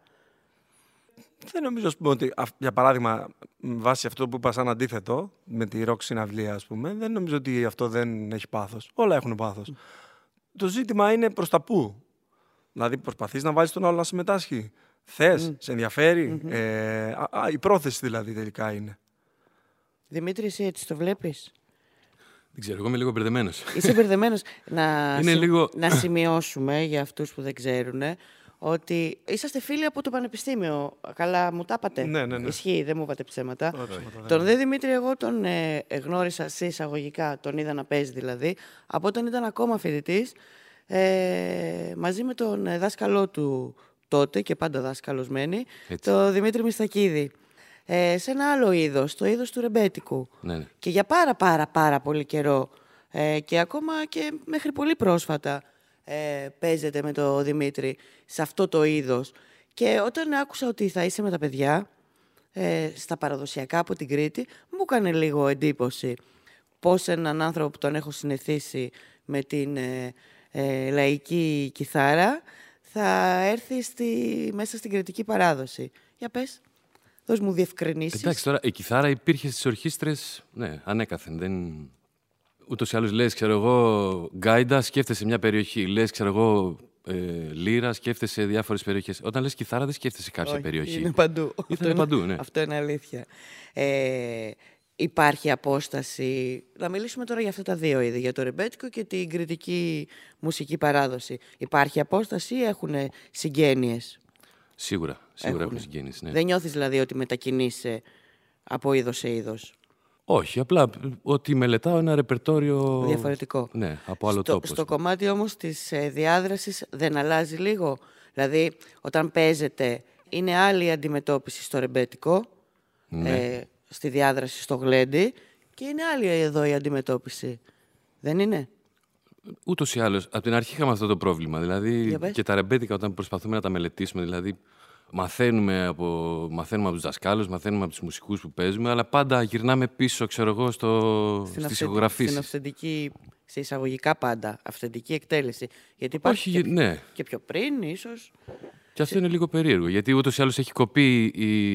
Δεν νομίζω, ας πούμε, ότι, για παράδειγμα, βάσει αυτό που είπα σαν αντίθετο, με τη ροκ συναυλία, ας πούμε, δεν νομίζω ότι αυτό δεν έχει πάθος. Όλα έχουν πάθος. Mm. Το ζήτημα είναι προς τα πού. Δηλαδή, προσπαθείς να βάλεις τον άλλο να συμμετάσχει. Θες, mm. σε ενδιαφέρει. Mm-hmm. Ε, α, α, η πρόθεση δηλαδή τελικά είναι. Δημήτρη, εσύ έτσι το βλέπεις? Δεν ξέρω, εγώ είμαι λίγο μπερδεμένος. Είσαι μπερδεμένος. να, είναι συ... λίγο... να σημειώσουμε για αυτούς που δεν ξέρουν ότι είσαστε φίλοι από το πανεπιστήμιο. Καλά, μου τα είπατε. Ναι, ναι, ναι. Ισχύει, δεν μου είπατε ψέματα. Ωραία. Τον δε Δημήτρη, εγώ τον ε, γνώρισα σε εισαγωγικά, τον είδα να παίζει δηλαδή, από όταν ήταν ακόμα φοιτητής, ε, μαζί με τον δάσκαλό του τότε και πάντα δάσκαλος μένει, τον Δημήτρη Μιστακίδη. Ε, σε ένα άλλο είδος, το είδος του ρεμπέτικου. Ναι, ναι. Και για πάρα πάρα πάρα πολύ καιρό ε, και ακόμα και μέχρι πολύ πρόσφατα ε, παίζεται με τον Δημήτρη σε αυτό το είδος. Και όταν άκουσα ότι θα είσαι με τα παιδιά ε, στα παραδοσιακά από την Κρήτη, μου έκανε λίγο εντύπωση πώς έναν άνθρωπο που τον έχω συνηθίσει με την ε, ε, λαϊκή κιθάρα θα έρθει στη, μέσα στην κρητική παράδοση. Για πες. Δώσ' μου διευκρινήσεις. Εντάξει, τώρα η κιθάρα υπήρχε στις ορχήστρες, ναι, ανέκαθεν. Δεν... Ούτως ή άλλως λες, ξέρω εγώ, γκάιντα, σκέφτεσαι μια περιοχή. Λες, ξέρω εγώ, ε, λύρα, σκέφτεσαι διάφορες περιοχές. Όταν λες κιθάρα, δεν σκέφτεσαι κάποια Όχι, περιοχή. Είναι παντού. Αυτό είναι παντού, ναι. Αυτό είναι αλήθεια. Ε, υπάρχει απόσταση. Να μιλήσουμε τώρα για αυτά τα δύο είδη, για το ρεμπέτικο και την κριτική μουσική παράδοση. Υπάρχει απόσταση ή έχουν συγγένειες? Σίγουρα, σίγουρα έχουν συγγένειες, ναι. Δεν νιώθεις δηλαδή ότι μετακινείσαι από είδος σε είδος? Όχι, απλά ότι μελετάω ένα ρεπερτόριο διαφορετικό. Ναι, από άλλο στο, τόπο. Στο κομμάτι όμως της ε, διάδρασης δεν αλλάζει λίγο? Δηλαδή, όταν παίζεται, είναι άλλη η αντιμετώπιση στο ρεμπέτικο, ναι. ε, στη διάδραση στο γλέντι, και είναι άλλη εδώ η αντιμετώπιση. Δεν είναι? Ούτως ή άλλως, από την αρχή είχαμε αυτό το πρόβλημα. Δηλαδή, και τα ρεμπέτικα, όταν προσπαθούμε να τα μελετήσουμε, δηλαδή, μαθαίνουμε από, μαθαίνουμε από τους δασκάλους, μαθαίνουμε από τους μουσικούς που παίζουμε, αλλά πάντα γυρνάμε πίσω, ξέρω εγώ, στο... στις ηχογραφήσεις. Στην αυθεντική, σε εισαγωγικά πάντα, αυθεντική εκτέλεση. Γιατί υπάρχει Όχι, και, ναι. και πιο πριν, ίσως. Και αυτό σε... είναι λίγο περίεργο, γιατί ούτως ή άλλως έχει κοπεί η,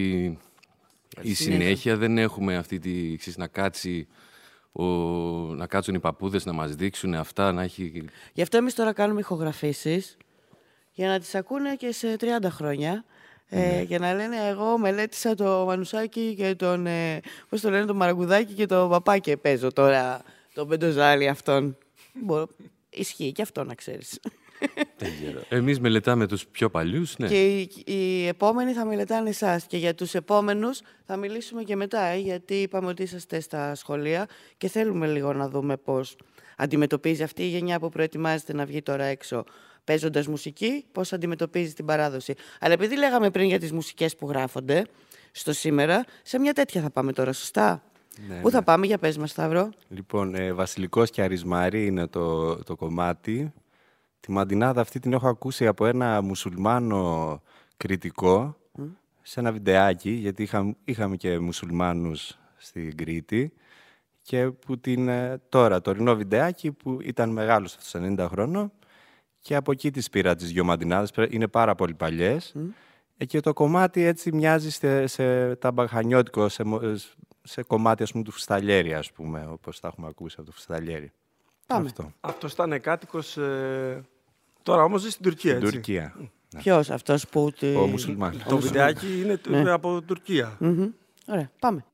η συνέχεια. Δεν έχουμε αυτή τη, ξέρεις, να κάτσει... Ο... να κάτσουν οι παππούδες να μας δείξουν αυτά, να έχει... Γι' αυτό εμείς τώρα κάνουμε ηχογραφήσεις για να τις ακούνε και σε τριάντα χρόνια. Ναι. Ε, για να λένε, εγώ μελέτησα το Μανουσάκι και τον, ε, πώς το λένε, το Μαραγκουδάκι και το Παπάκι παίζω τώρα Το Μπεντοζάλι αυτόν. Μπορώ... Ισχύει και αυτό, να ξέρεις. Εμείς μελετάμε τους πιο παλιούς, ναι. Και οι, οι επόμενοι θα μελετάνε εσάς. Και για τους επόμενους θα μιλήσουμε και μετά, ε, γιατί είπαμε ότι είσαστε στα σχολεία και θέλουμε λίγο να δούμε πώς αντιμετωπίζει αυτή η γενιά που προετοιμάζεται να βγει τώρα έξω παίζοντας μουσική, πώς αντιμετωπίζει την παράδοση. Αλλά επειδή λέγαμε πριν για τις μουσικές που γράφονται στο σήμερα, σε μια τέτοια θα πάμε τώρα, σωστά? Ναι, Πού ναι. θα πάμε, για πες μας, Σταύρο. Λοιπόν, ε, Βασιλικός και Αρισμάρι είναι το, το κομμάτι. Τη μαντινάδα αυτή την έχω ακούσει από ένα μουσουλμάνο κριτικό mm. σε ένα βιντεάκι, γιατί είχα, είχαμε και μουσουλμάνους στην Κρήτη, και που την, τώρα, τωρινό βιντεάκι που ήταν μεγάλος αυτός ενενήντα χρόνων, και από εκεί τις πήρα τις δυο μαντινάδες, είναι πάρα πολύ παλιές. Mm. Ε, και το κομμάτι έτσι μοιάζει σε, σε τα μπαχανιώτικο, σε, σε κομμάτι, ας πούμε, του Φουσταλιέρη, ας πούμε, όπως τα έχουμε ακούσει από το Φουσταλιέρη. Πάμε. Αυτό. Αυτός ήταν κάτοικος, ε... τώρα όμως ζει στην Τουρκία, στην έτσι. Τουρκία. Ποιος, αυτός που... Τη... Ο μουσουλμάνος. Το βιντεάκι είναι ναι. από Τουρκία. Mm-hmm. Ωραία, πάμε.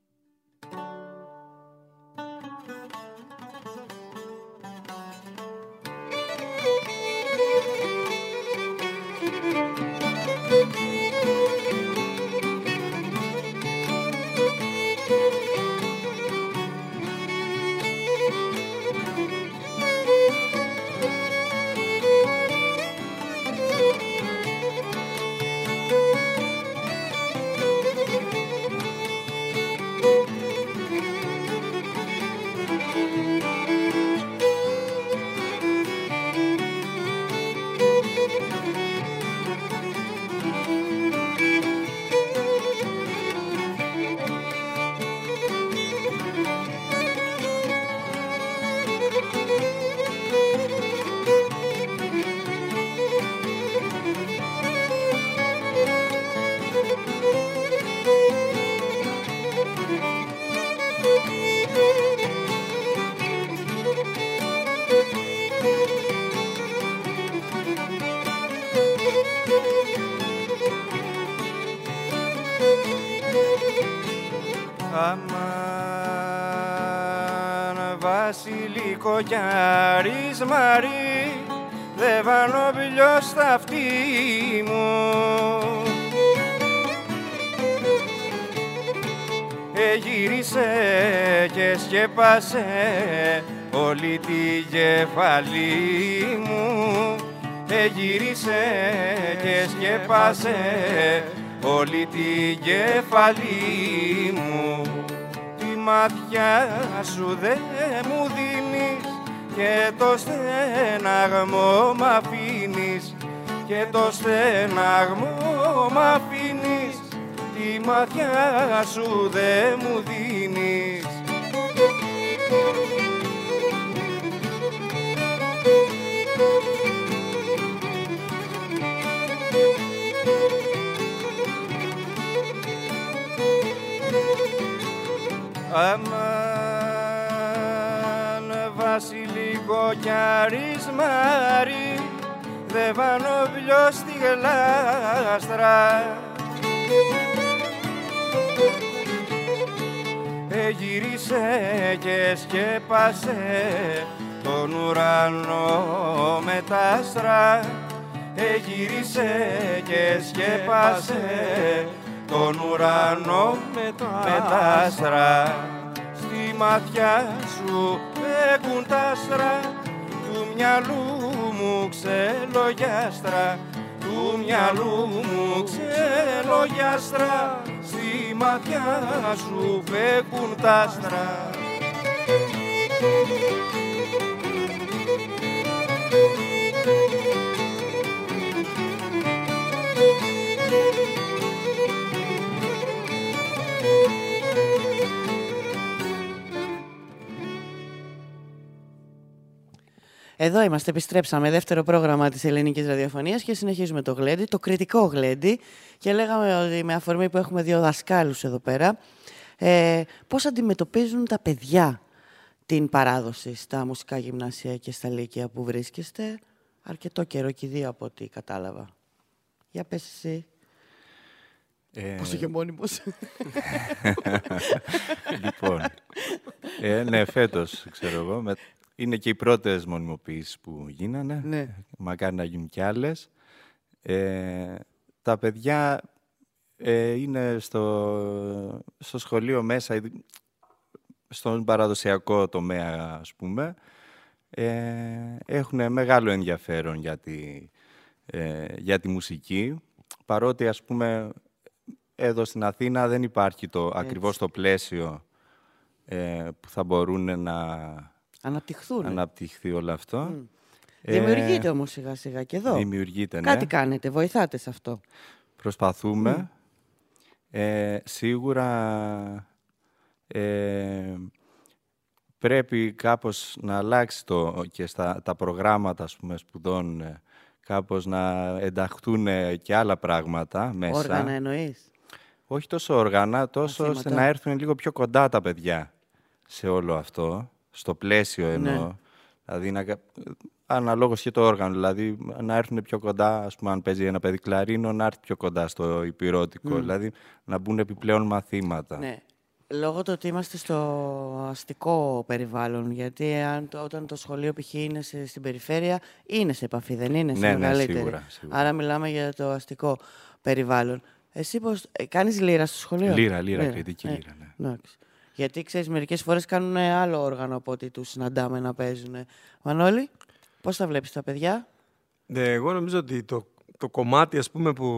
Αμάν βασιλικό κι αρισμάρι, δε βάνω πηλιό στα αυτή μου. Εγύρισε και σκέπασε όλη τη κεφαλή μου. Εγύρισε και σκέπασε όλη την κεφαλή μου. Τη μάτια σου δε μου δίνεις και το στεναγμό μ' αφήνεις, και το στεναγμό μ' αφήνεις, τη μάτια σου δε μου δίνεις. Αμάν βασιλικό κι αρισμάρι, δε βάνω πηλιό στη γλάστρα. Εγύρισε και σκέπασε τον ουρανό με τα άστρα. Εγύρισε και σκέπασε τον ουρανό με τα άστρα. Στη μάτια σου παίκουν τα άστρα, του μυαλού μου ξελογιάστρα, του μυαλού μου ξελογιάστρα, στη μάτια σου παίκουν τα άστρα. Εδώ είμαστε, επιστρέψαμε, δεύτερο πρόγραμμα της ελληνικής ραδιοφωνίας και συνεχίζουμε το γλέντι, το κριτικό γλέντι, και λέγαμε ότι με αφορμή που έχουμε δύο δασκάλους εδώ πέρα, ε, πώς αντιμετωπίζουν τα παιδιά την παράδοση στα μουσικά γυμνάσια και στα λύκεια που βρίσκεστε. Αρκετό καιρό και δύο από ό,τι κατάλαβα. Για πες εσύ. Ε... Πώς είχε μόνιμος. Λοιπόν, ε, ναι, φέτος, ξέρω εγώ. Με... Είναι και οι πρώτες μονιμοποιήσεις που γίνανε. Ναι. Μακάρι να γίνουν κι άλλες. Ε, τα παιδιά ε, είναι στο, στο σχολείο μέσα, στον παραδοσιακό τομέα, ας πούμε. Ε, έχουν μεγάλο ενδιαφέρον για τη, ε, για τη μουσική. Παρότι, ας πούμε, εδώ στην Αθήνα δεν υπάρχει το, ακριβώς το πλαίσιο ε, που θα μπορούν να αναπτυχθούν. αναπτυχθεί όλο αυτό. Mm. Ε, δημιουργείται όμως σιγά σιγά και εδώ. Δημιουργείται, ναι. Κάτι κάνετε, βοηθάτε σε αυτό. Προσπαθούμε. Mm. Ε, σίγουρα ε, πρέπει κάπως να αλλάξει το, και στα τα προγράμματα, ας πούμε, σπουδών, κάπως να ενταχθούν και άλλα πράγματα μέσα. Όργανα εννοείς? Όχι τόσο όργανα, τόσο ώστε να έρθουν λίγο πιο κοντά τα παιδιά σε όλο αυτό, στο πλαίσιο εννοώ. Ναι. Δηλαδή, να, αναλόγως και το όργανο, δηλαδή να έρθουν πιο κοντά, ας πούμε, αν παίζει ένα παιδί κλαρίνο, να έρθει πιο κοντά στο υπηρώτικο, mm. δηλαδή να μπουν επιπλέον μαθήματα. Ναι. Λόγω του ότι είμαστε στο αστικό περιβάλλον, γιατί αν, όταν το σχολείο π.χ. είναι σε, στην περιφέρεια, είναι σε επαφή, δεν είναι σε ναι, μεγαλύτερη. Ναι, σίγουρα, σίγουρα. Άρα μιλάμε για το αστικό περιβάλλον. Εσύ πώς, ε, κάνεις λύρα στο σχολείο? Λύρα, λύρα, κριτική ε, λύρα, ναι. ναι. Γιατί, ξέρεις, μερικές φορές κάνουν άλλο όργανο από ότι τους συναντάμε να παίζουν. Μανώλη, πώς τα βλέπεις τα παιδιά? Ναι, εγώ νομίζω ότι το, το κομμάτι, ας πούμε, που...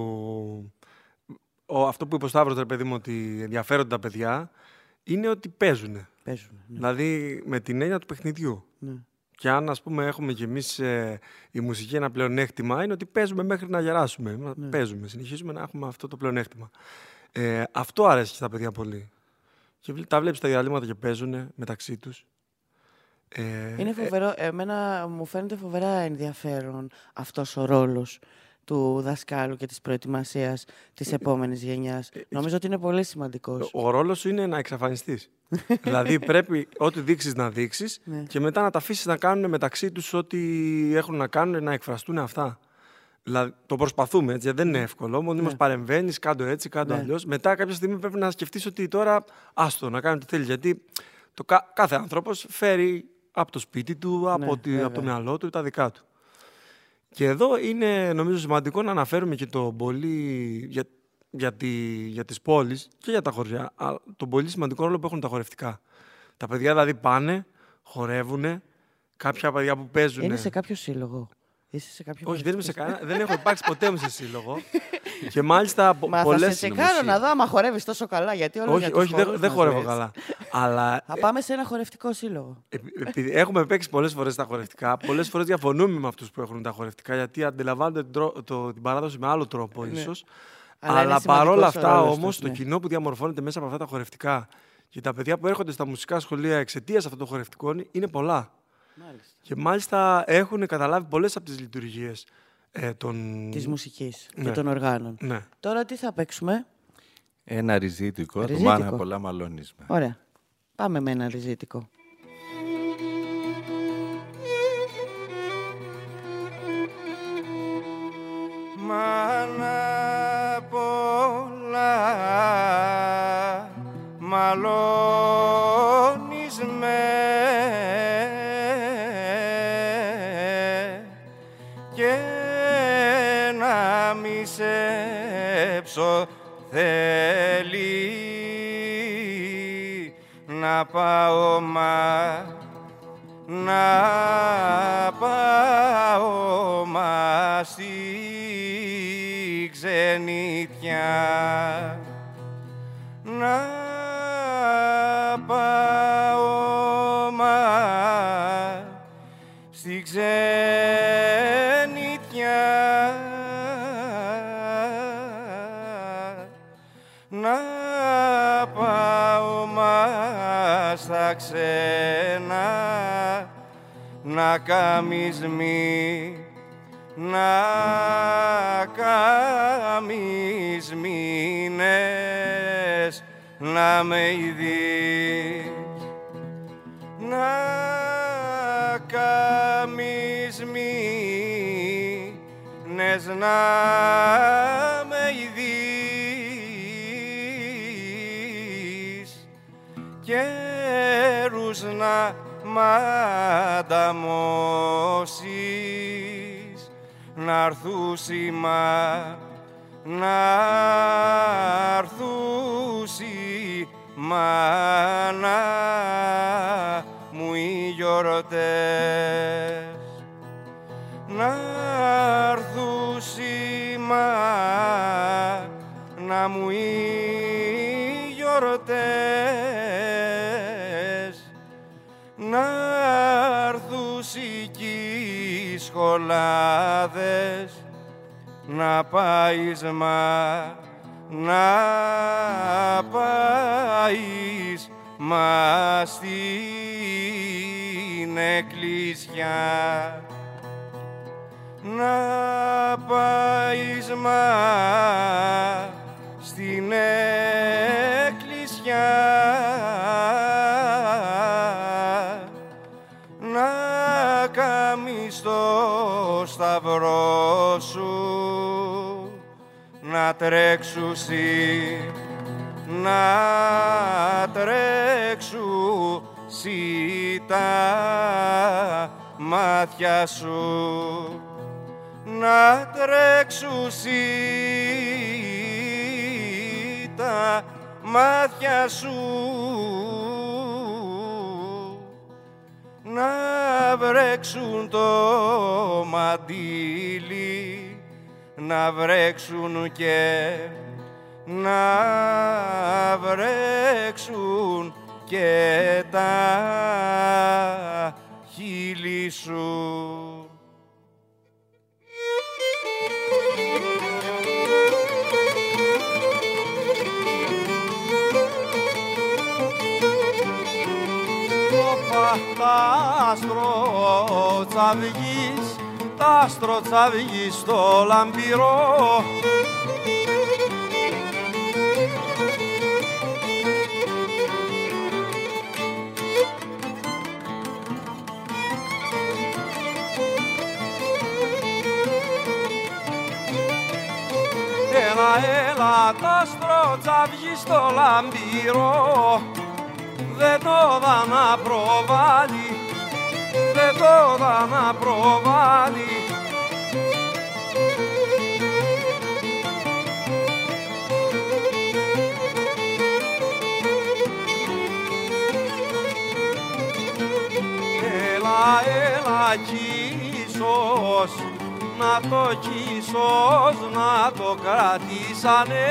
Ο, αυτό που είπε ο Σταύρος, ρε παιδί μου, ότι ενδιαφέρονται τα παιδιά, είναι ότι παίζουν. Παίζουν, ναι. Δηλαδή, με την έννοια του παιχνιδιού. Ναι. Και αν, ας πούμε, έχουμε κι εμείς ε, η μουσική ένα πλεονέκτημα, είναι ότι παίζουμε μέχρι να γεράσουμε. Ναι. Παίζουμε, συνεχίζουμε να έχουμε αυτό το πλεονέκτημα. Ε, αυτό αρέσει στα παιδιά πολύ. Και τα βλέπεις τα διαλύματα και παίζουν μεταξύ τους. Ε, είναι φοβερό. Ε, εμένα μου φαίνεται φοβερά ενδιαφέρον αυτός ο ρόλος του δασκάλου και της προετοιμασίας της επόμενης γενιάς. Νομίζω ότι είναι πολύ σημαντικός. Ο ρόλος σου είναι να εξαφανιστείς. Δηλαδή πρέπει ό,τι δείξεις να δείξεις και μετά να τα αφήσεις να κάνουν μεταξύ τους ό,τι έχουν να κάνουν, να εκφραστούν αυτά. Δηλαδή, το προσπαθούμε, έτσι, δεν είναι εύκολο. Μονίμως ναι. παρεμβαίνεις, κάντο έτσι, κάντο ναι. αλλιώς. Μετά κάποια στιγμή πρέπει να σκεφτείς ότι τώρα άστο, να κάνει τι θέλει. Γιατί το κα- κάθε άνθρωπος φέρει από το σπίτι του, από, ναι, τη, από το μυαλό του τα δικά του. Και εδώ είναι, νομίζω, σημαντικό να αναφέρουμε και το πολύ για, για, τη, για τις πόλεις και για τα χωριά, τον πολύ σημαντικό ρόλο που έχουν τα χορευτικά. Τα παιδιά δηλαδή πάνε, χορεύουν, κάποια παιδιά που παίζουν. Είναι σε κάποιο σύλλογο? Είσαι σε κάποιο Όχι, δεν είμαι σε κανένα, δεν έχω υπάρξει ποτέ μου σε σύλλογο. Και μάλιστα Μα πολλές... θα σε τσεκάρω να δω άμα χορεύεις τόσο καλά, γιατί όλο όχι, για τους όχι, δεν, δεν χορεύω λες. καλά. Αλλά... Θα πάμε σε ένα χορευτικό σύλλογο. Επειδή έχουμε παίξει πολλές φορές τα χορευτικά, πολλές φορές διαφωνούμε με αυτούς που έχουν τα χορευτικά, γιατί αντιλαμβάνονται την, τρο... το... την παράδοση με άλλο τρόπο ίσως. Ναι. Αλλά, Αλλά παρόλα αυτά όμως, ναι. το κοινό που διαμορφώνεται μέσα από αυτά τα χορευτικά και τα παιδιά που έρχονται στα μουσικά σχολεία εξαιτίας αυτών των χορευτικών είναι πολλά. Μάλιστα. Και μάλιστα έχουν καταλάβει πολλές από τις λειτουργίες ε, των... της μουσικής ναι. και των οργάνων. Ναι. Τώρα τι θα παίξουμε? Ένα ριζίτικο, ριζίτικο. Το μάνα πολλά μαλώνισμα. Ωραία. Πάμε με ένα ριζίτικο. Μάνα πολλά μαλώνισμε και να μη σε θέλει να πάω μα να πάω μα στη ξενιτιά να πάω μα στη ξενιτιά να πάω μα στα ξένα να κάμεις μη να κάμεις μήνες να με ειδείς να κάμεις μήνες να με ειδείς και τρέξους να μ' ανταμώσεις, να'ρθούσι μα, να'ρθούσι μάνα μου οι γιορτές, να'ρθούσι μάνα μου οι γιορτές, να'ρθούσι κι οι σχολάδες, να πάεις μα, να πάεις μα στην εκκλησιά, να πάεις μα στην εκκλησιά, να κάμεις το σταυρό σου, να τρέξουσι, να τρέξουσι τα μάτια σου, να τρέξουσι τα μάτια σου, να βρέξουν το μαντίλι, να βρέξουν και να βρέξουν και τα χείλη σου. Τα άστρο τσαβγείς, τα άστρο τσαβγείς στο λαμπυρό, έλα, έλα, τα άστρο τσαβγείς στο λαμπυρό, δεν το δα να προβάλλει, δεν το δα να προβάλλει. Έλα, έλα κι ίσως, να το κι ίσως, να το κρατήσανε.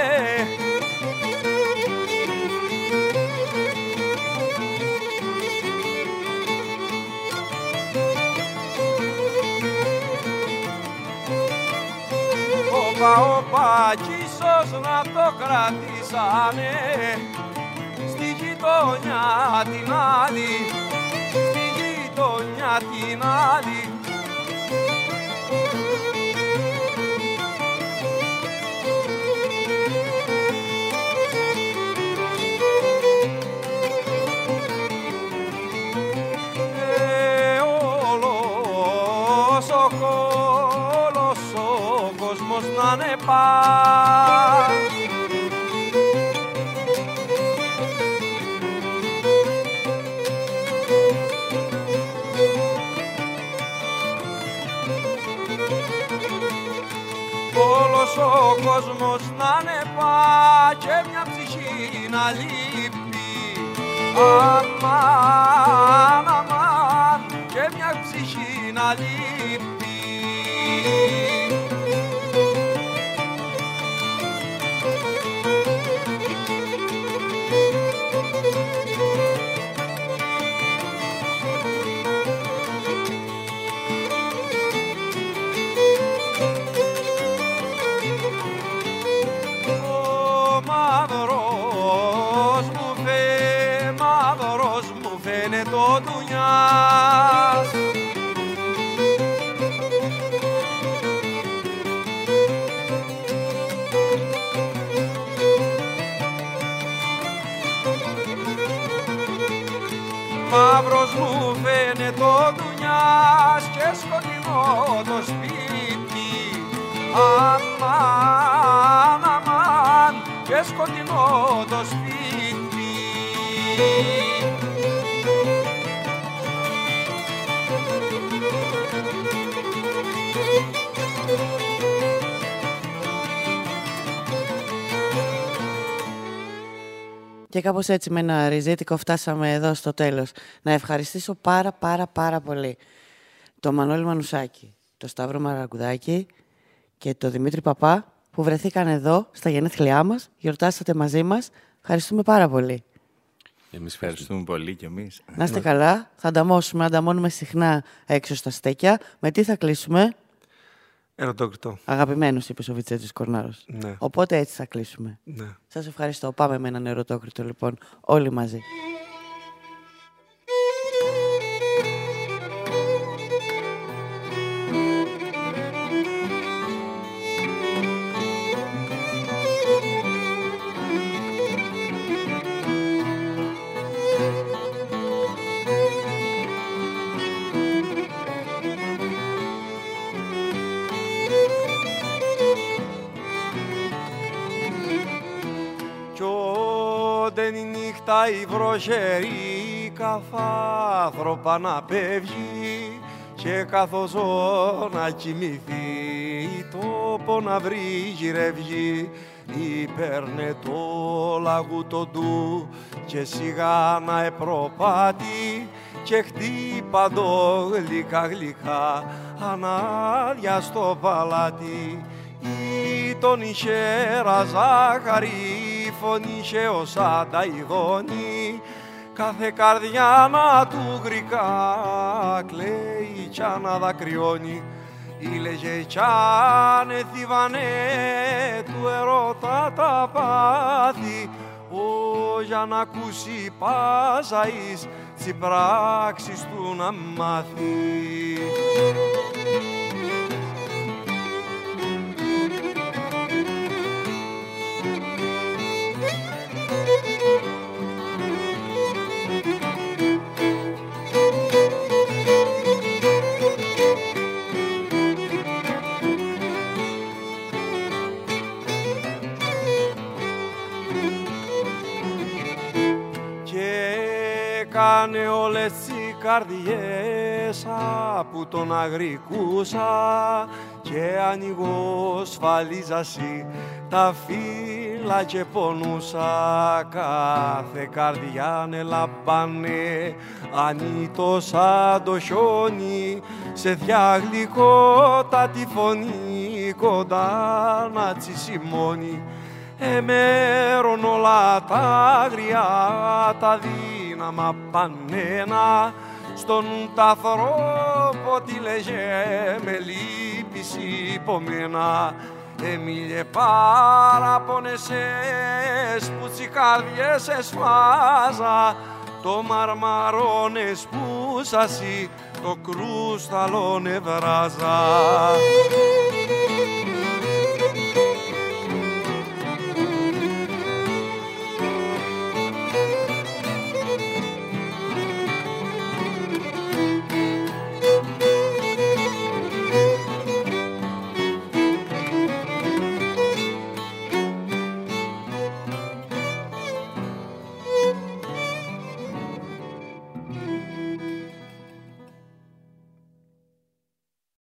Όπα, όπα, κι ίσως να το κρατήσανε στη γειτονιά την άλλη, στη γειτονιά την άλλη. Ε, όλος ο κόσμος να είναι πας, όλος ο κόσμος να είναι πας και μια ψυχή να λείπει, αμάν, αμάν, και μια ψυχή να λείπει. Το Ντουνιάς, μαύρος μου φαίνεται ο Ντουνιάς και σκοτεινό το σπίτι, αμάν, αμάν, και σκοτεινό το σπίτι. Και κάπως έτσι με ένα ριζίτικο φτάσαμε εδώ στο τέλος. Να ευχαριστήσω πάρα πάρα πάρα πολύ το Μανώλη Μανουσάκη, το Σταύρο Μαραγκουδάκη και το Δημήτρη Παπά που βρεθήκαν εδώ στα γενέθλιά μας, γιορτάσατε μαζί μας. Ευχαριστούμε πάρα πολύ. Εμείς ευχαριστούμε πολύ κι εμείς. Να είστε καλά. Θα ανταμώσουμε, ανταμώνουμε συχνά έξω στα στέκια. Με τι θα κλείσουμε? Ερωτόκριτο. Αγαπημένος, είπε ο Βιτσέτης Κορνάρος. Ναι. Οπότε έτσι θα κλείσουμε. Ναι. Σας ευχαριστώ. Πάμε με έναν ερωτόκριτο λοιπόν, όλοι μαζί. Η βροχερή καθάνθρωπα να πέφτει και καθώς ζω να κοιμηθεί τόπο να βρει γυρεύγει υπέρνε το λαγούτο του και σιγά να επροπάτη και χτύπα το γλυκά γλυκά ανάδια στο παλάτι ή τον ηχέρα ζάχαρη φωνή είχε ως ανταϊδόνι κάθε καρδιά να του γρικά κλαίει κι να δακρυώνει ήλεγε κι αν εθιβανέ του ερώτα τα πάθη ο για να ακούσει πάζαης τις πράξεις του να μάθει. Κάνε όλες οι καρδιές που τον αγρικούσα και ανοιγώ σφαλίζασι τα φύλλα και πονούσα κάθε καρδιά λαμπάνε ανήτω σαν το χιόνι σε διαγλυκότατη φωνή κοντά να τσισιμώνει εμέρων όλα τα άγρια τα δύναμα πανένα στον ταθρόπο τι λέγε με λύπης υπομένα Εμίλιε παραπονεσές που τσι καρδιές εσφάζα το μαρμαρώνες που σασί το κρούσταλο νευράζα.